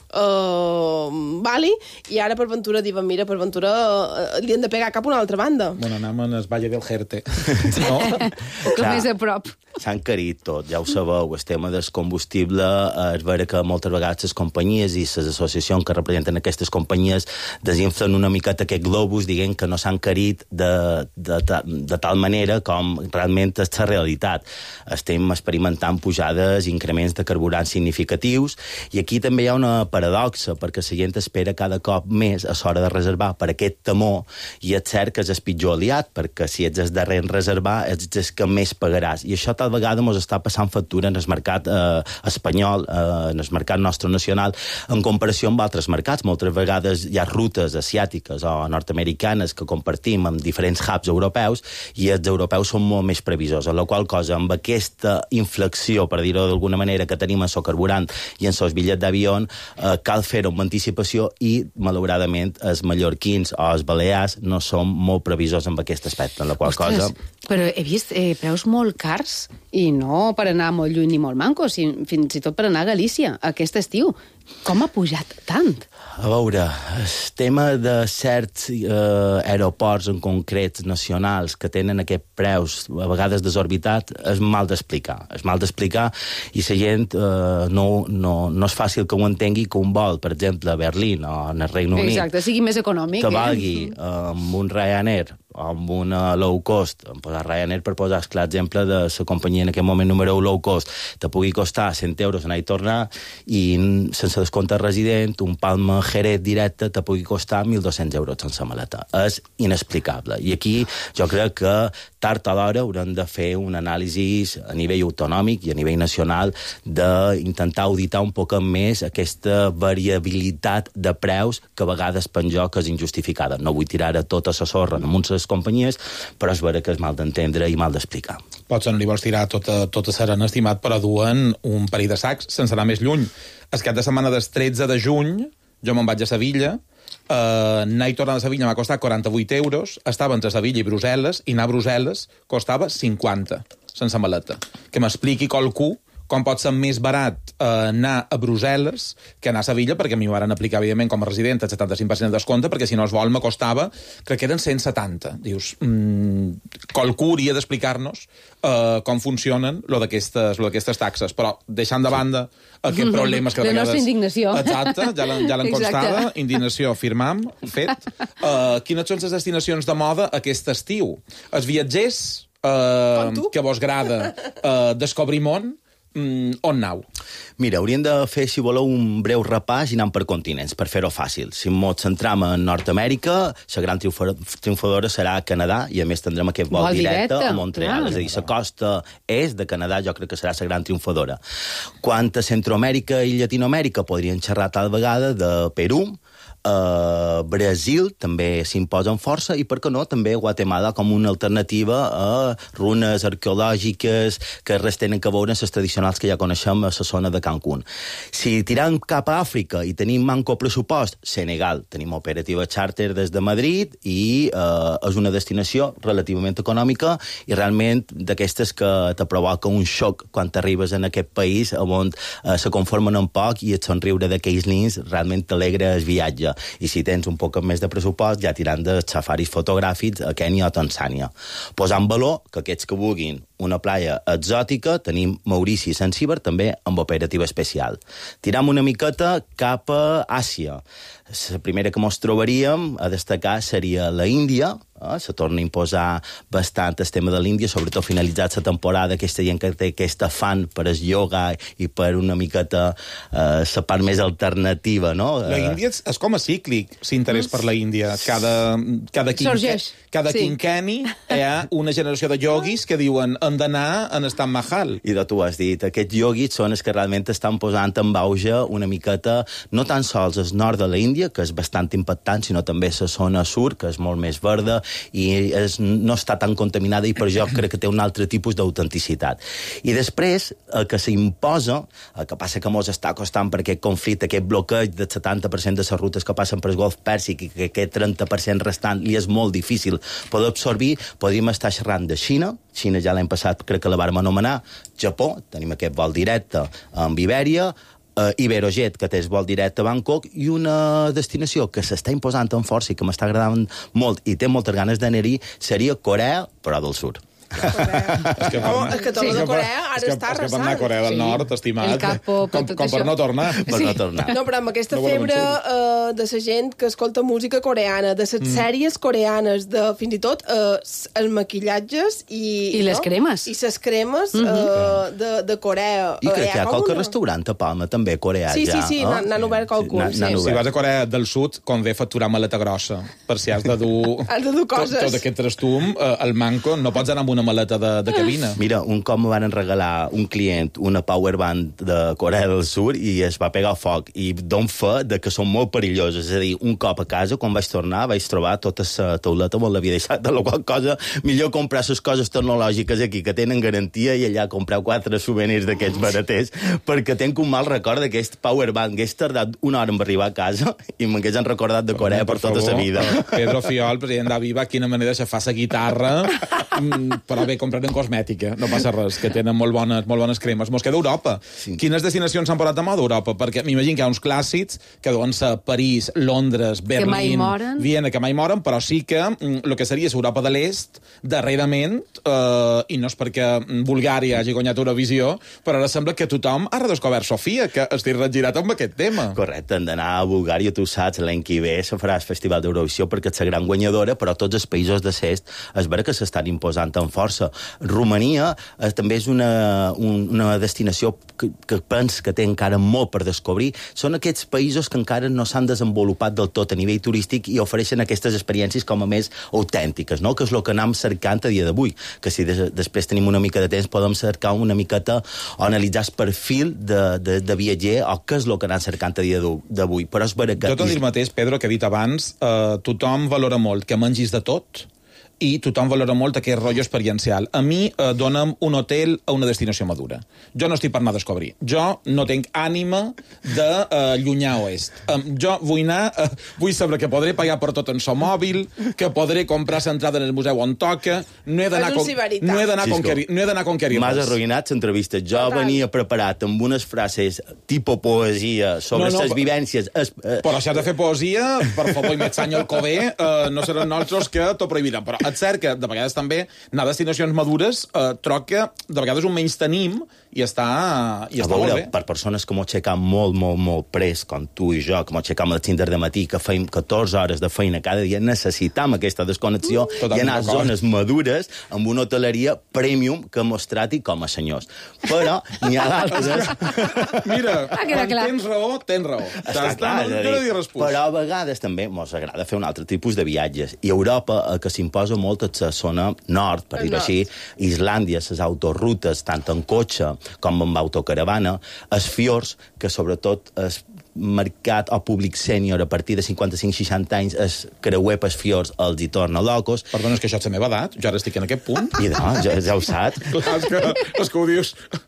uh, Bali, i ara per ventura diuen, mira, per ventura uh, li han de pegar cap a una altra banda. Bueno, anem en el Valle del Jerte. No? Que més a prop. S'ha encarit tot, ja ho sabeu, el tema del combustible, és vera que moltes vegades les companyies i les associacions que representen aquestes companyies desinflen una miqueta aquest globus, dient que no s'ha encarit de, de, de, de tal manera com realment és la realitat. Estem experimentant pujades i increments de carburants significatius, i aquí també hi ha una paradoxa, perquè la gent espera cada cop més a l'hora de reservar per aquest temor, i és cert que és el pitjor aliat, perquè si ets el darrer en reservar, ets el que més pagaràs. I això tal vegada ens està passant factura en el mercat eh, espanyol, eh, en el mercat nostre nacional, en comparació amb altres mercats. Moltes vegades hi ha rutes asiàtiques o nord-americanes que compartim amb diferents hubs europeus, i els europeus són molt més previsors, en la qual cosa, amb aquesta inflexió, per dir-ho d'alguna manera, que tenim en el carburant i en els bitllets d'avió, eh, cal fer-ho amb anticipació, i, malauradament, els mallorquins o els balears no són molt previsors en aquest aspecte, en la qual Ostres, cosa... Però he vist eh, preus molt cars, i no per anar molt lluny ni molt manco, sinó fins i tot per anar a Galícia aquest estiu. Com ha pujat tant? A veure, el tema de certs eh, aeroports en concrets nacionals que tenen aquests preus a vegades desorbitat és mal d'explicar. És mal d'explicar, i la gent eh, no, no, no és fàcil que ho entengui, que un vol, per exemple, a Berlín o en el Regne Unit... Exacte, sigui més econòmic. Que valgui eh? amb un Ryanair o amb una low cost, em posar Ryanair per posar el clar exemple de la companyia en aquest moment número un low cost, te pugui costar cent euros anar i tornar, i sense descompte resident, un Palma Jerez directe te pugui costar mil dos-cents euros sense maleta. És inexplicable. I aquí jo crec que tard o d'hora haurem de fer un anàlisi a nivell autonòmic i a nivell nacional d'intentar auditar un poc més aquesta variabilitat de preus que a vegades penjo que és injustificada. No vull tirar a tota la sorra en les companyies, però és vera que és mal d'entendre i mal d'explicar. Potser no li vols tirar tota, tota serena, estimat, però duen un parell de sacs sense anar més lluny. El cap de setmana del tretze de juny jo me'n vaig a Sevilla, eh, anar i tornar a Sevilla m'ha costat quaranta-vuit euros, estava entre Sevilla i Brussel·les, i anar a Brussel·les costava cinquanta, sense maleta. Que m'expliqui qualcú com pot ser més barat eh, anar a Brussel·les que anar a Sevilla, perquè a mi m'ho van aplicar, evidentment, com a resident, el setanta-cinc per cent de descompte, perquè si no es vol me costava, crec que eren cent setanta. Dius, mmm, qualcú hauria d'explicar-nos eh, com funcionen lo d'aquestes taxes, però deixant de banda aquests problemes que de vegades... La nostra indignació. Exacte, ja l'han constada, indignació, firmam, fet. Uh, quines són les destinacions de moda aquest estiu? Els viatgers uh, que vos agrada uh, descobrir món, Mm, on anau? Mira, hauríem de fer, si voleu, un breu repàs i anant per continents, per fer-ho fàcil. Si ens centram en Nord-Amèrica, la gran triomfadora serà Canadà, i a més tindrem aquest vol, vol directe, directe a Montreal. Ah. És a dir, la costa est de Canadà jo crec que serà la gran triomfadora. Quant a Centroamèrica i Llatinoamèrica, podrien xerrar tal vegada de Perú, Uh, Brasil també s'imposa en força, i per què no també Guatemala com una alternativa a runes arqueològiques que res tenen que veure amb les tradicionals que ja coneixem a la zona de Cancún. Si tirem cap a Àfrica i tenim manco pressupost, Senegal, tenim operativa charter des de Madrid, i uh, és una destinació relativament econòmica i realment d'aquestes que te provoca un xoc quan t'arribes en aquest país on uh, se conformen un poc i et somriure d'aquells nins realment t'alegra el viatge. Uganda. I si tens un poc més de pressupost, ja tirant de safaris fotogràfics a Kènia o Tanzània. Posar en valor que aquests que vulguin una playa exòtica, tenim Maurici i Zanzíbar també amb operativa especial. Tiram una miqueta cap a Àsia. La primera que mos trobaríem a destacar seria la Índia. Eh? Se torna a imposar bastant el tema de l'Índia, sobretot finalitzat la temporada, aquesta gent que té aquest afant per el ioga i per una miqueta eh, la part més alternativa, no? La Índia és, és com a cíclic, l'interès per la Índia. Cada, cada, quinque, cada sí. quinqueni hi ha una generació de ioguis que diuen hem d'anar en Taj Mahal. I de tu has dit, aquests ioguis són els que realment estan posant en auge una miqueta, no tan sols el nord de la Índia, que és bastant impactant, sinó també la zona sud, que és molt més verda i és, no està tan contaminada i per això crec que té un altre tipus d'autenticitat. I després, el que s'imposa, el que passa que mos està costant per aquest conflicte, aquest bloqueig del setanta per cent de les rutes que passen per el Golf Pèrsic i que aquest trenta per cent restant li és molt difícil poder absorbir, podríem estar xerrant de Xina. Xina ja l'any passat crec que la vàrem anomenar. Japó, tenim aquest vol directe amb Ibèria, Uh, Iberojet, que té el vol directe a Bangkok, i una destinació que s'està imposant amb força i que m'està agradant molt i té moltes ganes d'anar-hi, seria Corea, però del sud. És que, oh, és que tot sí. de Corea ara és que, està arrasant. És que per anar a Corea del sí. Nord, estimat, capo, com, com per no tornar. Per sí. no tornar. No, però amb aquesta no febre uh, de la gent que escolta música coreana, de les mm. sèries coreanes, de fins i tot uh, els maquillatges i... I les no? cremes. I les cremes mm -hmm. uh, de, de Corea. I crec que hi ha qualque una... restaurant a Palma, també, coreà, sí, ja. Sí, sí, oh? n'han obert qualcun. Sí, sí. Si vas a Corea del Sud, convé facturar maleta grossa, per si has de dur... has de dur coses. Tot, tot aquest trastum, uh, el manco, no pots anar amb una maleta de, de cabina. Mira, un cop me van regalar un client una powerband de Corea del Sud i es va pegar foc. I don fe de que són molt perilloses. És a dir, un cop a casa, quan vaig tornar, vaig trobar tota la tauleta on l'havia deixat, de la qual cosa millor comprar les coses tecnològiques aquí, que tenen garantia, i allà comprar quatre souvenirs d'aquests baraters, perquè tenc un mal record d'aquest powerband. Hagués tardat una hora en arribar a casa i m'haguessin recordat de Corea per, per tota la vida. Pedro Fiol, president d'Aviva, quina manera de xafar la guitarra, però bé, comprarem cosmètica, no passa res, que tenen molt bones, molt bones cremes. Mos queda Europa. Sí. Quines destinacions s'han posat de moda a Europa? Perquè m'imagino que hi ha uns clàssics que deuen ser París, Londres, Berlín, Viena, que mai moren, però sí que el que seria Europa de l'Est, darrerament, eh, i no és perquè Bulgària hagi guanyat Eurovisió, però ara sembla que tothom ha redescobert Sofia, que estic regirat amb aquest tema. Correcte, hem d'anar a Bulgària, tu saps, l'any que ve se farà el Festival d'Eurovisió perquè és la gran guanyadora, però tots els països de l'Est es vera que s'estan imposant amb força. Romania eh, també és una, un, una destinació que, que penso que té encara molt per descobrir. Són aquests països que encara no s'han desenvolupat del tot a nivell turístic i ofereixen aquestes experiències com a més autèntiques, no? Que és el que anem cercant a dia d'avui. Que si des, després tenim una mica de temps podem cercar una miqueta o analitzar el perfil de, de, de viatger o què és el que anem cercant a dia d'avui. Però és vera que... Jo t'ho dic mateix, Pedro, que he dit abans, eh, tothom valora molt que mengis de tot i tothom valora molt aquest rotllo experiencial. A mi eh, dona'm un hotel a una destinació madura. Jo no estic per anar a descobrir. Jo no tinc ànima de eh, llunyà oest. Um, jo vull anar, eh, vull saber que podré pagar per tot en so mòbil, que podré comprar l'entrada en el museu on toca, no he d'anar con... no he d'anar conquerir, no he d'anar conquerir. M'has arruïnat l'entrevista. Jo venia preparat amb unes frases tipus poesia sobre les no, no, vivències. Es, eh, però si has de fer poesia, per favor, i m'etsanyo el cové, eh, no seran nostres que t'ho prohibiran. Però és cert que de vegades també anar a destinacions madures eh, troc que de vegades un menys tenim i està, i està veure, molt bé. Per persones que m'ho aixecam molt, molt, molt pres, com tu i jo, que m'ho aixecam a les cinc de matí, que feim catorze hores de feina cada dia, necessitam aquesta desconnexió mm, i anar a zones madures amb una hoteleria premium que mos trati com a senyors. Però n'hi ha d'altres... Mira, quan tens raó, tens raó. Està clar, és a dir, però a vegades també mos agrada fer un altre tipus de viatges. I a Europa el que s'imposa molt és la zona nord, per dir-ho així, Islàndia, les autorrutes, tant en cotxe com amb autocaravana, els fiords, que sobretot es mercat o públic sènior a partir de cinquanta-cinc seixanta anys es creuer pels fiords els hi torna locos. Perdona, és que això és la meva edat, jo ara estic en aquest punt. I no, ja, ja ho saps. Clar, és que, és que ho dius,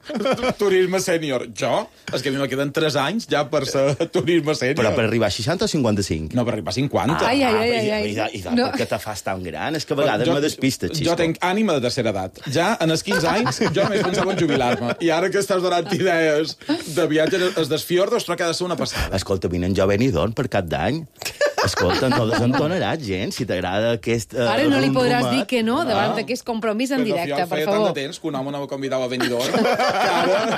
turisme sènior. Jo, és que a mi me queden tres anys ja per ser turisme sènior. Però per arribar a seixanta o cinquanta-cinc? No, per arribar a cinquanta. Ai, ai, ai, ai. ai. I, i, i no. Per què te fas tan gran? És que a vegades me despistes, xisco. Jo tinc ànima de tercera edat. Ja en els quinze anys jo més pensava en jubilar-me. I ara que estàs donant idees de viatge, els dels fiordos troc que ha de ser una passada. Escolta, vinen jo a Benidorm per cap d'any. Escolta, no desentonaràs gens, si t'agrada aquest... Uh, Ara no li podràs rumat. dir que no davant Ah. d'aquest compromís en directe, per feia tant favor. de temps que un home no me convidava a Benidorm que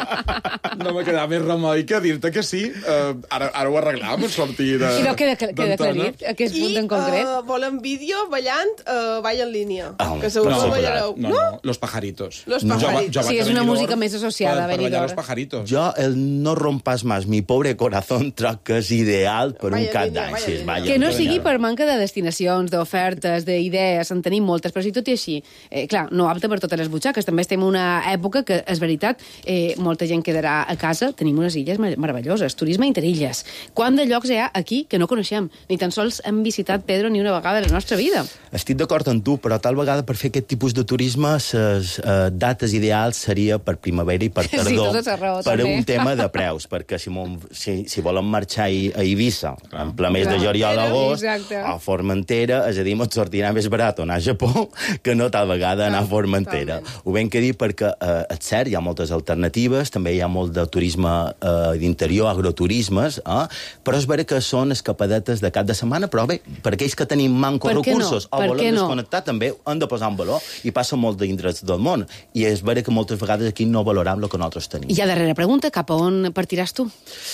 ara no me quedava més remei que dir-te que sí. Uh, ara, ara ho arreglam, sortir de... I no queda, queda d'antena. aclarit, aquest punt en concret. I uh, volen vídeo ballant uh, ball en línia. Ah, que segur no, que ballareu. no, no, Los Pajaritos. Los Jo va- Pajaritos. jo vaig Sí, a és una Benidorm música més associada a per, per ballar Benidorm. Los Pajaritos. Jo, el No rompas más mi pobre corazón, troc que és ideal per Vaya un cap línia, d'any. vaya Sí, línia. vaya, Que no vaya. sigui per manca de destinacions, d'ofertes, d'idees, en tenim moltes, però si tot i així, eh, clar, no apta per totes les butxaques. També estem en una època que, és veritat, eh, molta gent quedarà a casa. Tenim unes illes mar- meravelloses, turisme interilles. Quant de llocs hi ha aquí que no coneixem? Ni tan sols hem visitat Pedro ni una vegada a la nostra vida. Estic d'acord amb tu, però tal vegada per fer aquest tipus de turisme les eh, dates ideals seria per primavera i per Sí, tardor, tota la raó, per també. un tema de preus, perquè si, mon, si, si volen marxar a Eivissa en ple mes de Clar. juliol a agost, Exacte. a Formentera, és a dir, et sortirà més barat anar a Japó que no tal vegada anar a Formentera. Ho ben que dir perquè, eh, és cert, hi ha moltes alternatives, també hi ha molt de turisme eh, d'interior, agroturismes, eh? però és vera que són escapadetes de cap de setmana, però bé, per aquells que tenim mancos Per què no? recursos o Per què volem no? desconnectar, també han de posar en valor, i passa molt d'indrets del món, i és vera que moltes vegades aquí no valoram el que nosaltres tenim. I ja darrera pregunta, cap a on partiràs tu?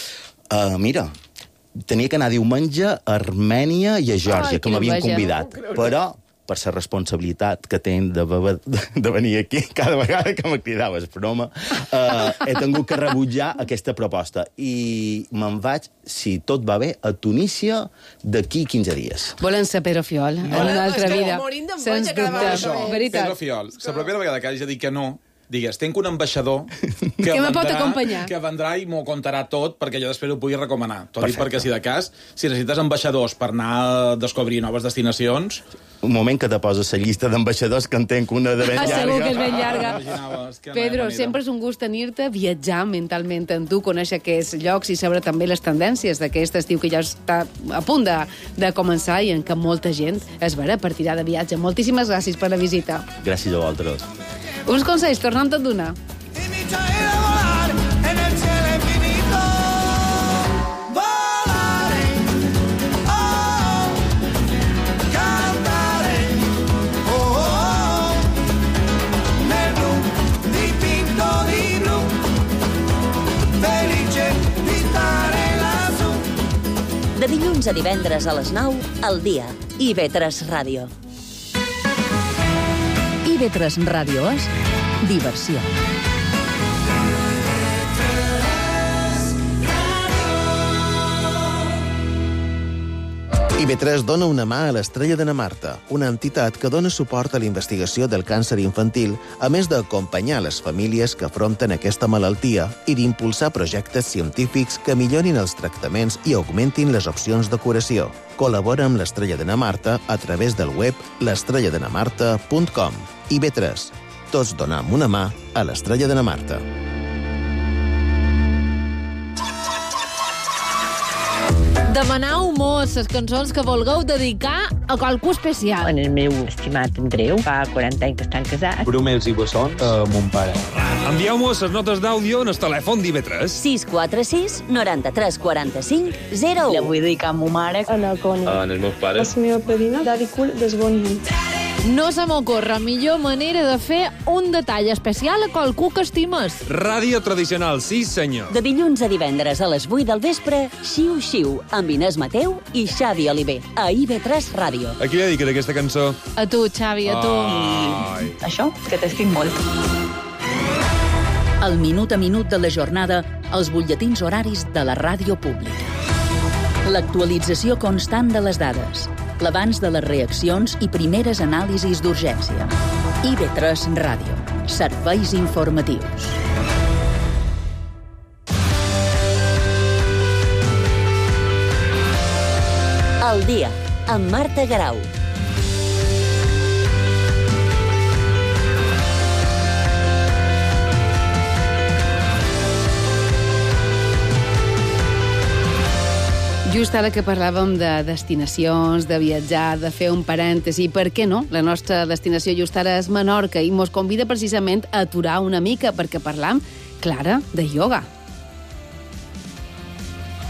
Uh, mira, tenia que anar diumenge a Armènia i a Geòrgia, Ai, que quina m'havien enveja. convidat. Però, per la responsabilitat que tenen de, de, de venir aquí, cada vegada que me cridaves broma, uh, he tingut que rebutjar aquesta proposta. I me'n vaig, si tot va bé, a Tunísia d'aquí quinze dies. Volen ser Pedro Fiol, en una altra és que vida. morim d'enveja Sens cada dubte. vegada que veig. Veritat. Pedro Fiol, la propera vegada que hagi de dir que no, digues, tenc un ambaixador que, Que me pot vendrà- acompanyar. que vendrà i m'ho contarà tot perquè jo després ho pugui recomanar. Tot dit Perfecte. perquè, si de cas, si necessites ambaixadors per anar a descobrir noves destinacions... Un moment que te poses la llista d'ambaixadors, que entenc una de ben Ah, llarga. segur que és ben llarga. Imaginaves que no hi ha Pedro, manera. sempre és un gust tenir-te, viatjar mentalment amb tu, conèixer aquests llocs i saber també les tendències d'aquest estiu que ja està a punt de, de començar i en què molta gent es verà partirà de viatge. Moltíssimes gràcies per la visita. Gràcies a vosaltres. Uns consells, tornem tot d'una. En el cielo infinito volare, oh, cantare, oh, oh, oh, nel blu dipinto di blu, felice di stare lassù. De dilluns a divendres a les nou, al dia. I ve tres Ràdio. I ve tres Ràdio és diversió. I V tres dona una mà a l'Estrella de na Marta, una entitat que dona suport a la investigació del càncer infantil, a més d'acompanyar les famílies que afronten aquesta malaltia i d'impulsar projectes científics que millorin els tractaments i augmentin les opcions de curació. Col·labora amb l'Estrella de na Marta a través del web l'estrella de na marta punt com. I V tres. Tots donem una mà a l'Estrella de na Marta. Demanau mos les cançons que vulgueu dedicar a qualcú especial. En el meu estimat Andreu, fa quaranta anys que estan casats. Brumels i bessons a mon pare. Envieu-nos les notes d'àudio en el telèfon d'I V tres. sis quatre sis noranta-tres quaranta-cinc zero u. La vull dedicar a ma mare. A la Connie. En els meus pares. La meva padrina, Daddy Cool, d'Esbonyi. No se m'ocorre millor manera de fer un detall especial a qualcú que estimes. Ràdio tradicional, sí senyor. De dilluns a divendres a les vuit del vespre, Xiu Xiu, amb Inés Mateu i Xavi Oliver, a I V tres Ràdio. A qui li dediques aquesta cançó? A tu, Xavi, a tu. Ai. Això, que t'estic molt. El minut a minut de la jornada als butlletins horaris de la ràdio pública. L'actualització constant de les dades, l'abans de les reaccions i primeres anàlisis d'urgència. I V tres Ràdio. Serveis informatius. El dia, amb Marta Garau. Just ara que parlàvem de destinacions, de viatjar, de fer un parèntesi, per què no? La nostra destinació just ara és Menorca i mos convida precisament a aturar una mica perquè parlam, Clara, de ioga.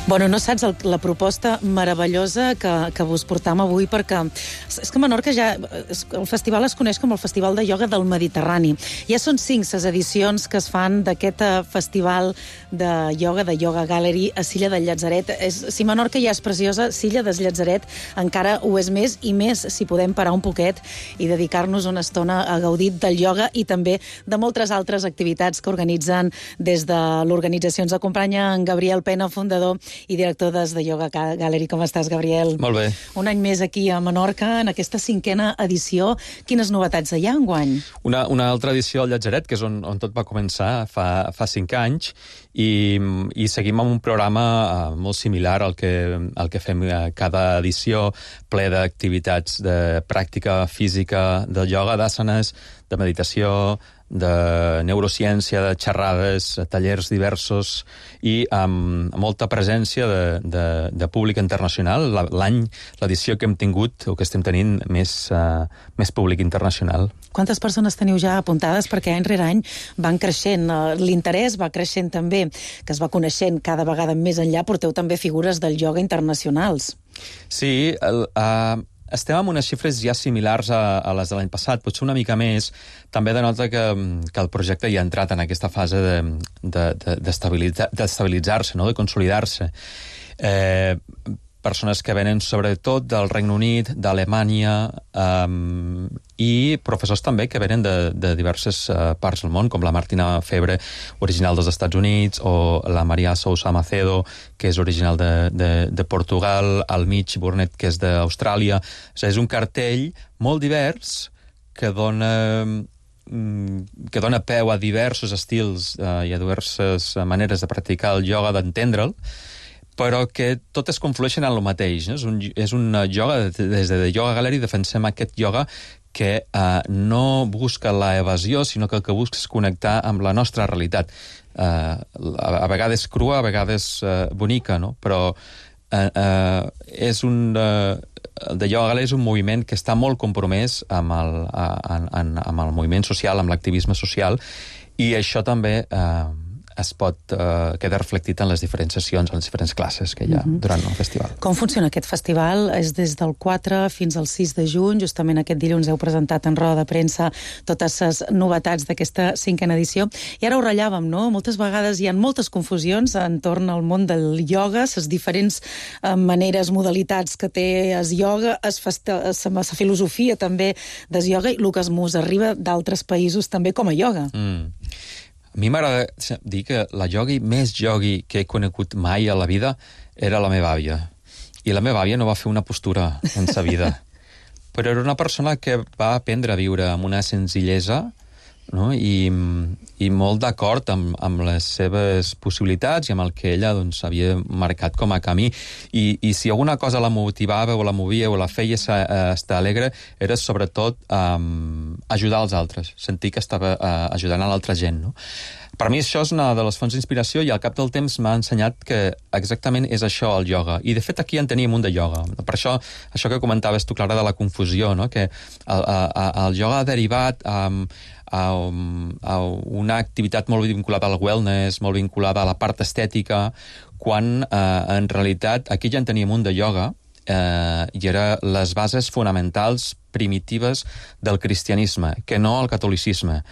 Bueno, no saps el, la proposta meravellosa que, que vos portam avui, perquè és que Menorca ja... El festival es coneix com el Festival de Ioga del Mediterrani. Ja són cinc les edicions que es fan d'aquest festival de ioga, de Yoga Gallery a Silla del Llatzeret. És, si Menorca ja és preciosa, Silla del Llatzeret encara ho és més, i més si podem parar un poquet i dedicar-nos una estona a gaudir del ioga i també de moltes altres activitats que organitzen des de l'organització. Ens acompanya en Gabriel Pena, fundador i director des de Yoga Gallery. Com estàs, Gabriel? Molt bé. Un any més aquí a Menorca, en aquesta cinquena edició. Quines novetats hi ha enguany? Una, una altra edició al Llatzeret, que és on, on tot va començar fa, fa cinc anys, i, i seguim amb un programa uh, molt similar al que, al que fem uh, cada edició, ple d'activitats de pràctica física, de ioga, d'asanes, de meditació, de neurociència, de xerrades, tallers diversos i amb molta presència de, de, de públic internacional. L'any, l'edició que hem tingut, o que estem tenint, més, uh, més públic internacional. Quantes persones teniu ja apuntades? Perquè any rere any van creixent, l'interès va creixent també, que es va coneixent cada vegada més enllà. Porteu també figures del ioga internacionals. Sí, el... Uh... Estem amb unes xifres ja similars a, a les de l'any passat, potser una mica més. També denota que, que el projecte ja ha entrat en aquesta fase de, de, de, d'estabilitzar-se, no? De consolidar-se. Eh, persones que venen sobretot del Regne Unit, d'Alemanya, um, i professors també que venen de, de diverses uh, parts del món, com la Martina Febre, original dels Estats Units, o la Maria Sousa Macedo, que és original de, de, de Portugal, el Mitch Burnett, que és d'Austràlia. O sigui, és un cartell molt divers que dona... que dona peu a diversos estils uh, i a diverses maneres de practicar el ioga, d'entendre'l, però que totes conflueixen en el mateix. No? És un, és un ioga, des de Yoga Gallery defensem aquest ioga que eh, no busca la evasió, sinó que el que busca és connectar amb la nostra realitat. Eh, a, a vegades crua, a vegades eh, bonica, no? Però eh, eh, és un... Eh, el de Yoga Gallery és un moviment que està molt compromès amb el, en, en, amb el moviment social, amb l'activisme social, i això també... Eh, es pot uh, quedar reflectit en les diferents sessions, en les diferents classes que hi ha uh-huh. durant el festival. Com funciona aquest festival? És des del quatre fins al sis de juny. Justament aquest dilluns heu presentat en roda de premsa totes les novetats d'aquesta cinquena edició. I ara ho ratllàvem, no? Moltes vegades hi ha moltes confusions entorn al món del ioga, les diferents uh, maneres, modalitats que té el ioga, la filosofia també del ioga, i el que es mos arriba d'altres països també com a ioga. Mm. A mi m'agrada dir que la iogui més iogui que he conegut mai a la vida era la meva àvia. I la meva àvia no va fer una postura en sa vida. Però era una persona que va aprendre a viure amb una senzillesa, no? I, i molt d'acord amb, amb les seves possibilitats i amb el que ella doncs, havia marcat com a camí. I, i si alguna cosa la motivava o la movia o la feia estar alegre, era sobretot um, ajudar els altres, sentir que estava uh, ajudant a l'altra gent. No? Per mi això és una de les fonts d'inspiració i al cap del temps m'ha ensenyat que exactament és això el ioga. I de fet aquí en teníem un de ioga. Per això, això que comentaves tu, Clara, de la confusió, no? Que el, el, el ioga ha derivat um, a, a una activitat molt vinculada al wellness, molt vinculada a la part estètica, quan eh, en realitat aquí ja en teníem un de ioga eh, i era les bases fonamentals primitives del cristianisme, que no el catolicisme.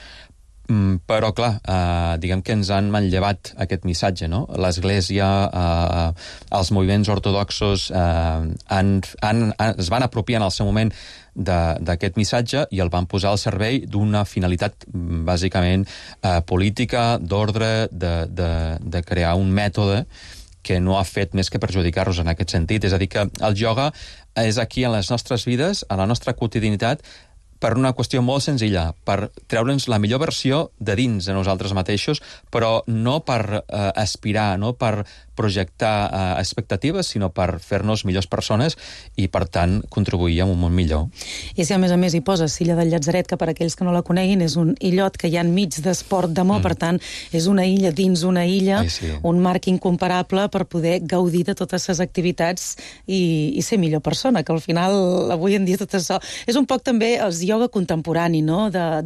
Mm, però, clar, eh, diguem que ens han manllevat aquest missatge, no? L'Església, eh, els moviments ortodoxos eh, han, han, han, es van apropiar en el seu moment d'aquest missatge i el van posar al servei d'una finalitat bàsicament eh, política, d'ordre, de, de, de crear un mètode que no ha fet més que perjudicar-nos en aquest sentit. És a dir, que el ioga és aquí en les nostres vides, a la nostra quotidianitat, per una qüestió molt senzilla, per treure'ns la millor versió de dins de nosaltres mateixos, però no per eh, aspirar, no per projectar eh, expectatives, sinó per fer-nos millors persones i, per tant, contribuir a un món millor. I si, a més a més, hi poses Silla del Llatzeret, que per aquells que no la coneguin és un illot que hi ha enmig d'esport d'amor, mm. per tant, és una illa dins una illa, Ai, sí. un marc incomparable per poder gaudir de totes les activitats i, i ser millor persona, que al final, avui en dia, tot això... És un poc també els ioga contemporani, no?,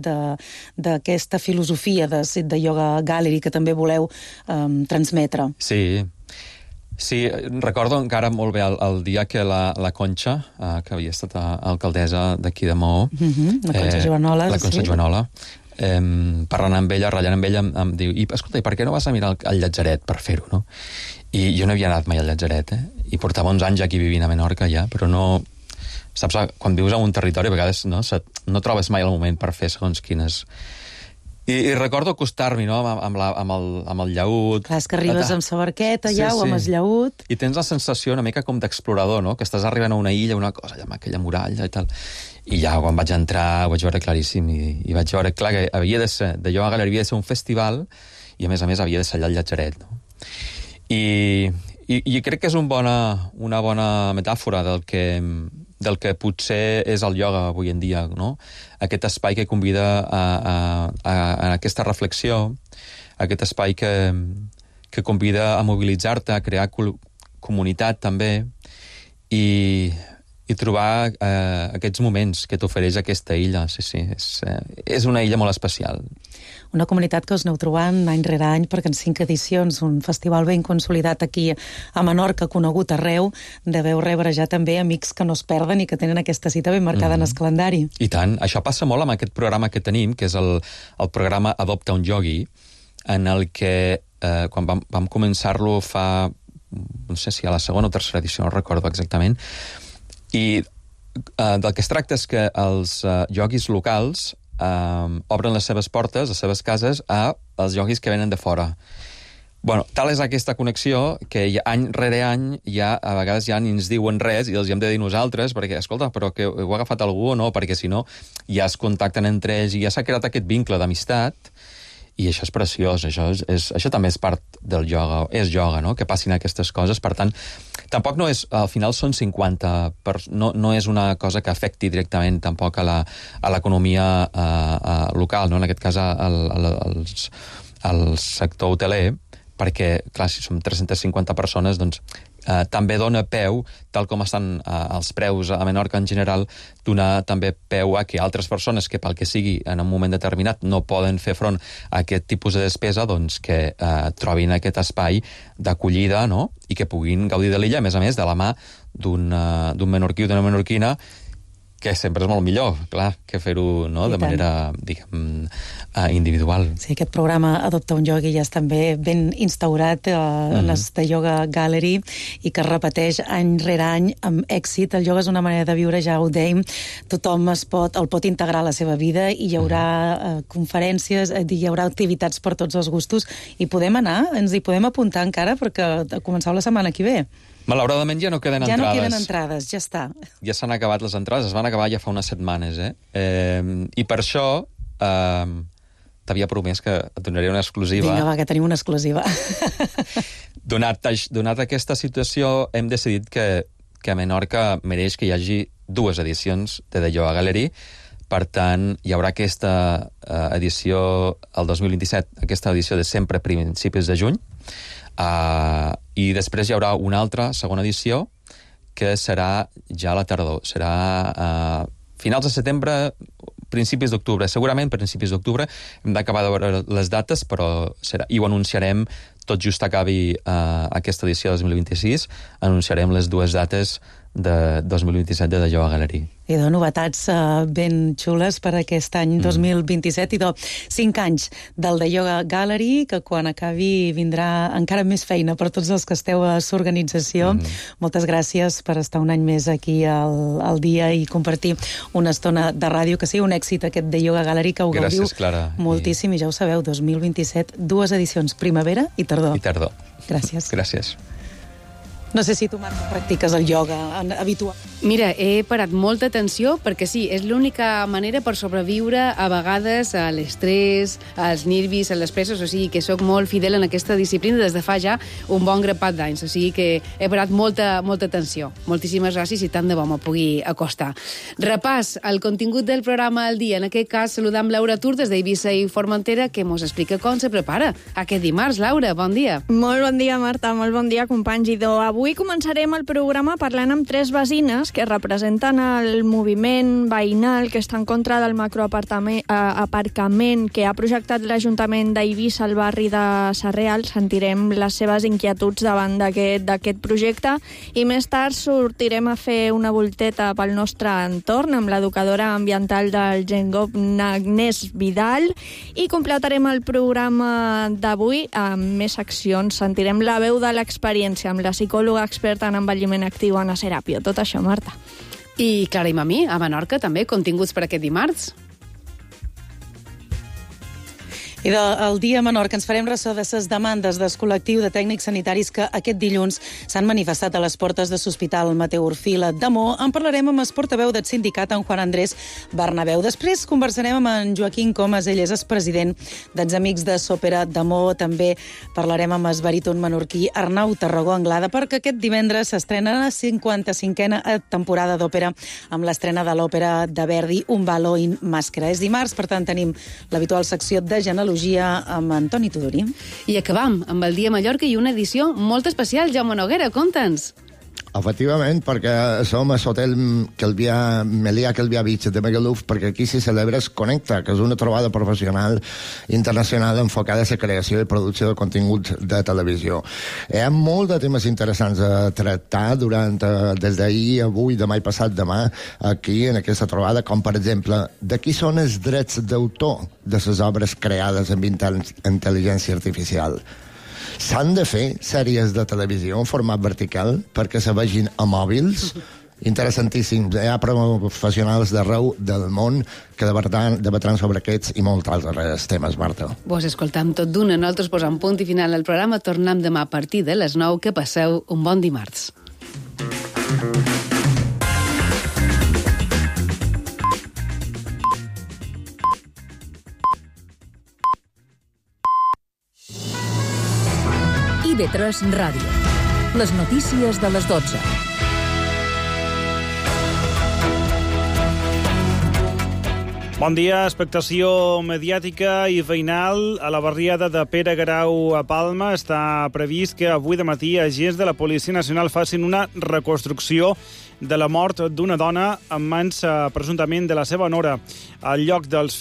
d'aquesta filosofia de, de Yoga Gallery que també voleu um, transmetre. Sí. Sí, recordo encara molt bé el, el dia que la, la Conxa, eh, que havia estat alcaldessa d'aquí de Maó... Mm-hmm, la Conxa eh, Joanola. La Conxa sí. Joanola. Eh, parlant amb ella, ratllant amb ella, em, em diu, i, escolta, i per què no vas a mirar el, el Llazzaret per fer-ho, no? I jo no havia anat mai al Llazzaret, eh? I portava uns anys aquí vivint a Menorca ja, però no... Saps, quan vius en un territori, a vegades no, no trobes mai el moment per fer segons quines... I, i recordo acostar-m'hi, no?, amb, amb, la, amb, el, amb el llaüt. Clar, és que arribes amb sa barqueta ja, sí, o amb el llaüt. I tens la sensació una mica com d'explorador, no?, que estàs arribant a una illa, una cosa, allà amb aquella muralla i tal. I ja, quan vaig entrar, ho vaig veure claríssim, i, i vaig veure, clar, que havia de ser, de Yoga Gallery havia de ser un festival, i a més a més havia de ser allà al Llazzaret, no? I, i, i crec que és un bona, una bona metàfora del que... del que potser és el ioga avui en dia, no? Aquest espai que convida a, a, a, a aquesta reflexió, aquest espai que, que convida a mobilitzar-te, a crear comunitat també, i, i trobar eh, aquests moments que t'ofereix aquesta illa. Sí, sí, és, eh, és una illa molt especial. Una comunitat que us aneu trobant any rere any, perquè en cinc edicions, un festival ben consolidat aquí a Menorca, conegut arreu, deveu rebre ja també amics que no es perden i que tenen aquesta cita ben marcada mm. en el calendari. I tant. Això passa molt amb aquest programa que tenim, que és el, el programa Adopta un Yogi, en el que, eh, quan vam, vam començar-lo fa, no sé si a la segona o tercera edició, no recordo exactament, i eh, del que es tracta és que els eh, yogis locals Uh, obren les seves portes, les seves cases, a els yogis que venen de fora. Bueno, tal és aquesta connexió que any rere any ja, a vegades ja ni ens diuen res i els hi hem de dir nosaltres, perquè, escolta, però que ho ha agafat algú o no, perquè si no ja es contacten entre ells i ja s'ha creat aquest vincle d'amistat. I això és preciós, això, és, és, això també és part del ioga, és ioga, no?, que passin aquestes coses. Per tant, tampoc no és, al final són cinquanta, per, no, no és una cosa que afecti directament tampoc a l'economia local, no?, en aquest cas al, al, als, al sector hoteler, perquè, clar, si som tres-centes cinquanta persones, doncs eh, també dona peu, tal com estan eh, els preus a Menorca en general, donar també peu a que altres persones que pel que sigui en un moment determinat no poden fer front a aquest tipus de despesa, doncs que eh, trobin aquest espai d'acollida, no?, i que puguin gaudir de l'illa, a més a més, de la mà d'un uh, menorquí o d'una menorquina, que sempre és molt millor, clar, que fer-ho, no?, de manera, diguem, uh, individual. Sí, aquest programa Adopta un Yogi ja està ben, ben instaurat uh, mm. en el de Yoga Gallery i que es repeteix any rere any amb èxit. El ioga és una manera de viure, ja ho dèiem, tothom es pot, el pot integrar a la seva vida i hi haurà uh, conferències, hi haurà activitats per tots els gustos i podem anar, ens hi podem apuntar encara perquè començau la setmana que ve. Malauradament ja no queden ja entrades. Ja no queden entrades, ja està. Ja s'han acabat les entrades, es van acabar ja fa unes setmanes, eh? eh I per això eh, t'havia promès que et donaria una exclusiva. Vinga, va, que tenim una exclusiva. Donat, donat aquesta situació, hem decidit que, que a Menorca mereix que hi hagi dues edicions de The Yoga Gallery. Per tant, hi haurà aquesta eh, edició el dos mil vint-i-set, aquesta edició de sempre a principis de juny, Uh, i després hi haurà una altra segona edició que serà ja a la tardor, serà uh, finals de setembre, principis d'octubre, segurament principis d'octubre. Hem d'acabar de veure les dates, però serà, i ho anunciarem tot just acabi uh, aquesta edició de dos mil vint-i-sis, anunciarem les dues dates de dos mil vint-i-set de The Yoga Gallery. I de novetats uh, ben xules per aquest any dos mil vint-i-set i de cinc anys del The Yoga Gallery, que quan acabi vindrà encara més feina per tots els que esteu a l'organització. Mm. Moltes gràcies per estar un any més aquí al, al dia i compartir una estona de ràdio, que sigui un èxit aquest The Yoga Gallery, que ho gràcies, gaudiu Clara. moltíssim, i... i ja ho sabeu, dos mil vint-i-set, dues edicions, primavera i tardor. I tardor. Gràcies. Gràcies. No sé si tu, Marta, practiques el ioga habitual. Mira, he parat molta atenció perquè sí, és l'única manera per sobreviure a vegades a l'estrès, als nervis, a les presses, o sigui que sóc molt fidel en aquesta disciplina des de fa ja un bon grapat d'anys, o sigui que he parat molta, molta atenció. Moltíssimes gràcies i tant de bo m'ho pugui acostar. Repàs al contingut del programa al dia. En aquest cas, saludam Laura Tur des d'Eivissa i Formentera, que mos explica com se prepara aquest dimarts. Laura, bon dia. Molt bon dia, Marta, molt bon dia, companys. I avui avui començarem el programa parlant amb tres veïnes que representen el moviment veïnal que està en contra del macroaparcament que ha projectat l'Ajuntament d'Eivissa al barri de Sarrià. Sentirem les seves inquietuds davant d'aquest projecte i més tard sortirem a fer una volteta pel nostre entorn amb l'educadora ambiental del Gengop, Agnès Vidal, i completarem el programa d'avui amb més accions. Sentirem la veu de l'experiència amb la psicòloga experta en envelliment actiu, Anna Serapio. Tot això, Marta. I Clara i Mamí, a Menorca també, continguts per aquest dimarts. I del Dia Menorca ens farem ressò de les demandes del col·lectiu de tècnics sanitaris que aquest dilluns s'han manifestat a les portes de l'Hospital Mateu Orfila d'Amó. En parlarem amb el portaveu del sindicat, en Juan Andrés Bernabéu. Després conversarem amb en Joaquim Comas, ell és el president dels Amics de l'Òpera d'Amó. També parlarem amb el baríton menorquí Arnau Tarragó Anglada, perquè aquest divendres s'estrena la cinquanta-cinquena temporada d'òpera amb l'estrena de l'òpera de Verdi, Un ballo in màscara. És dimarts, per tant tenim l'habitual secció de genealogia amb Antoni Tudorí. I acabam amb el Dia Mallorca i una edició molt especial. Jaume Noguera, conta'ns. Efectivament, perquè som a l'hotel Melià Calvià Beach de Magaluf, perquè aquí s'hi celebra es Connecta, que és una trobada professional internacional enfocada a la creació i producció de continguts de televisió. Hi ha molt de temes interessants a tractar durant, des d'ahir, avui, demà i passat demà, aquí, en aquesta trobada, com per exemple, de qui són els drets d'autor de les obres creades amb intel·ligència artificial. S'han de fer sèries de televisió en format vertical perquè se vegin a mòbils. Interessantíssim. Hi ha professionals d'arreu del món que debatran, debatran sobre aquests i molts altres temes, Marta. Vos escoltam tot d'una. Nosaltres posam punt i final al programa. Tornem demà a partir de les nou. Que passeu un bon dimarts. I V tres Ràdio. Les notícies de les dotze. Bon dia. Expectació mediàtica i veïnal a la barriada de Pere Guerau a Palma. Està previst que avui de matí agents de la Policia Nacional facin una reconstrucció de la mort d'una dona en mans, presumptament, de la seva nora. Al lloc dels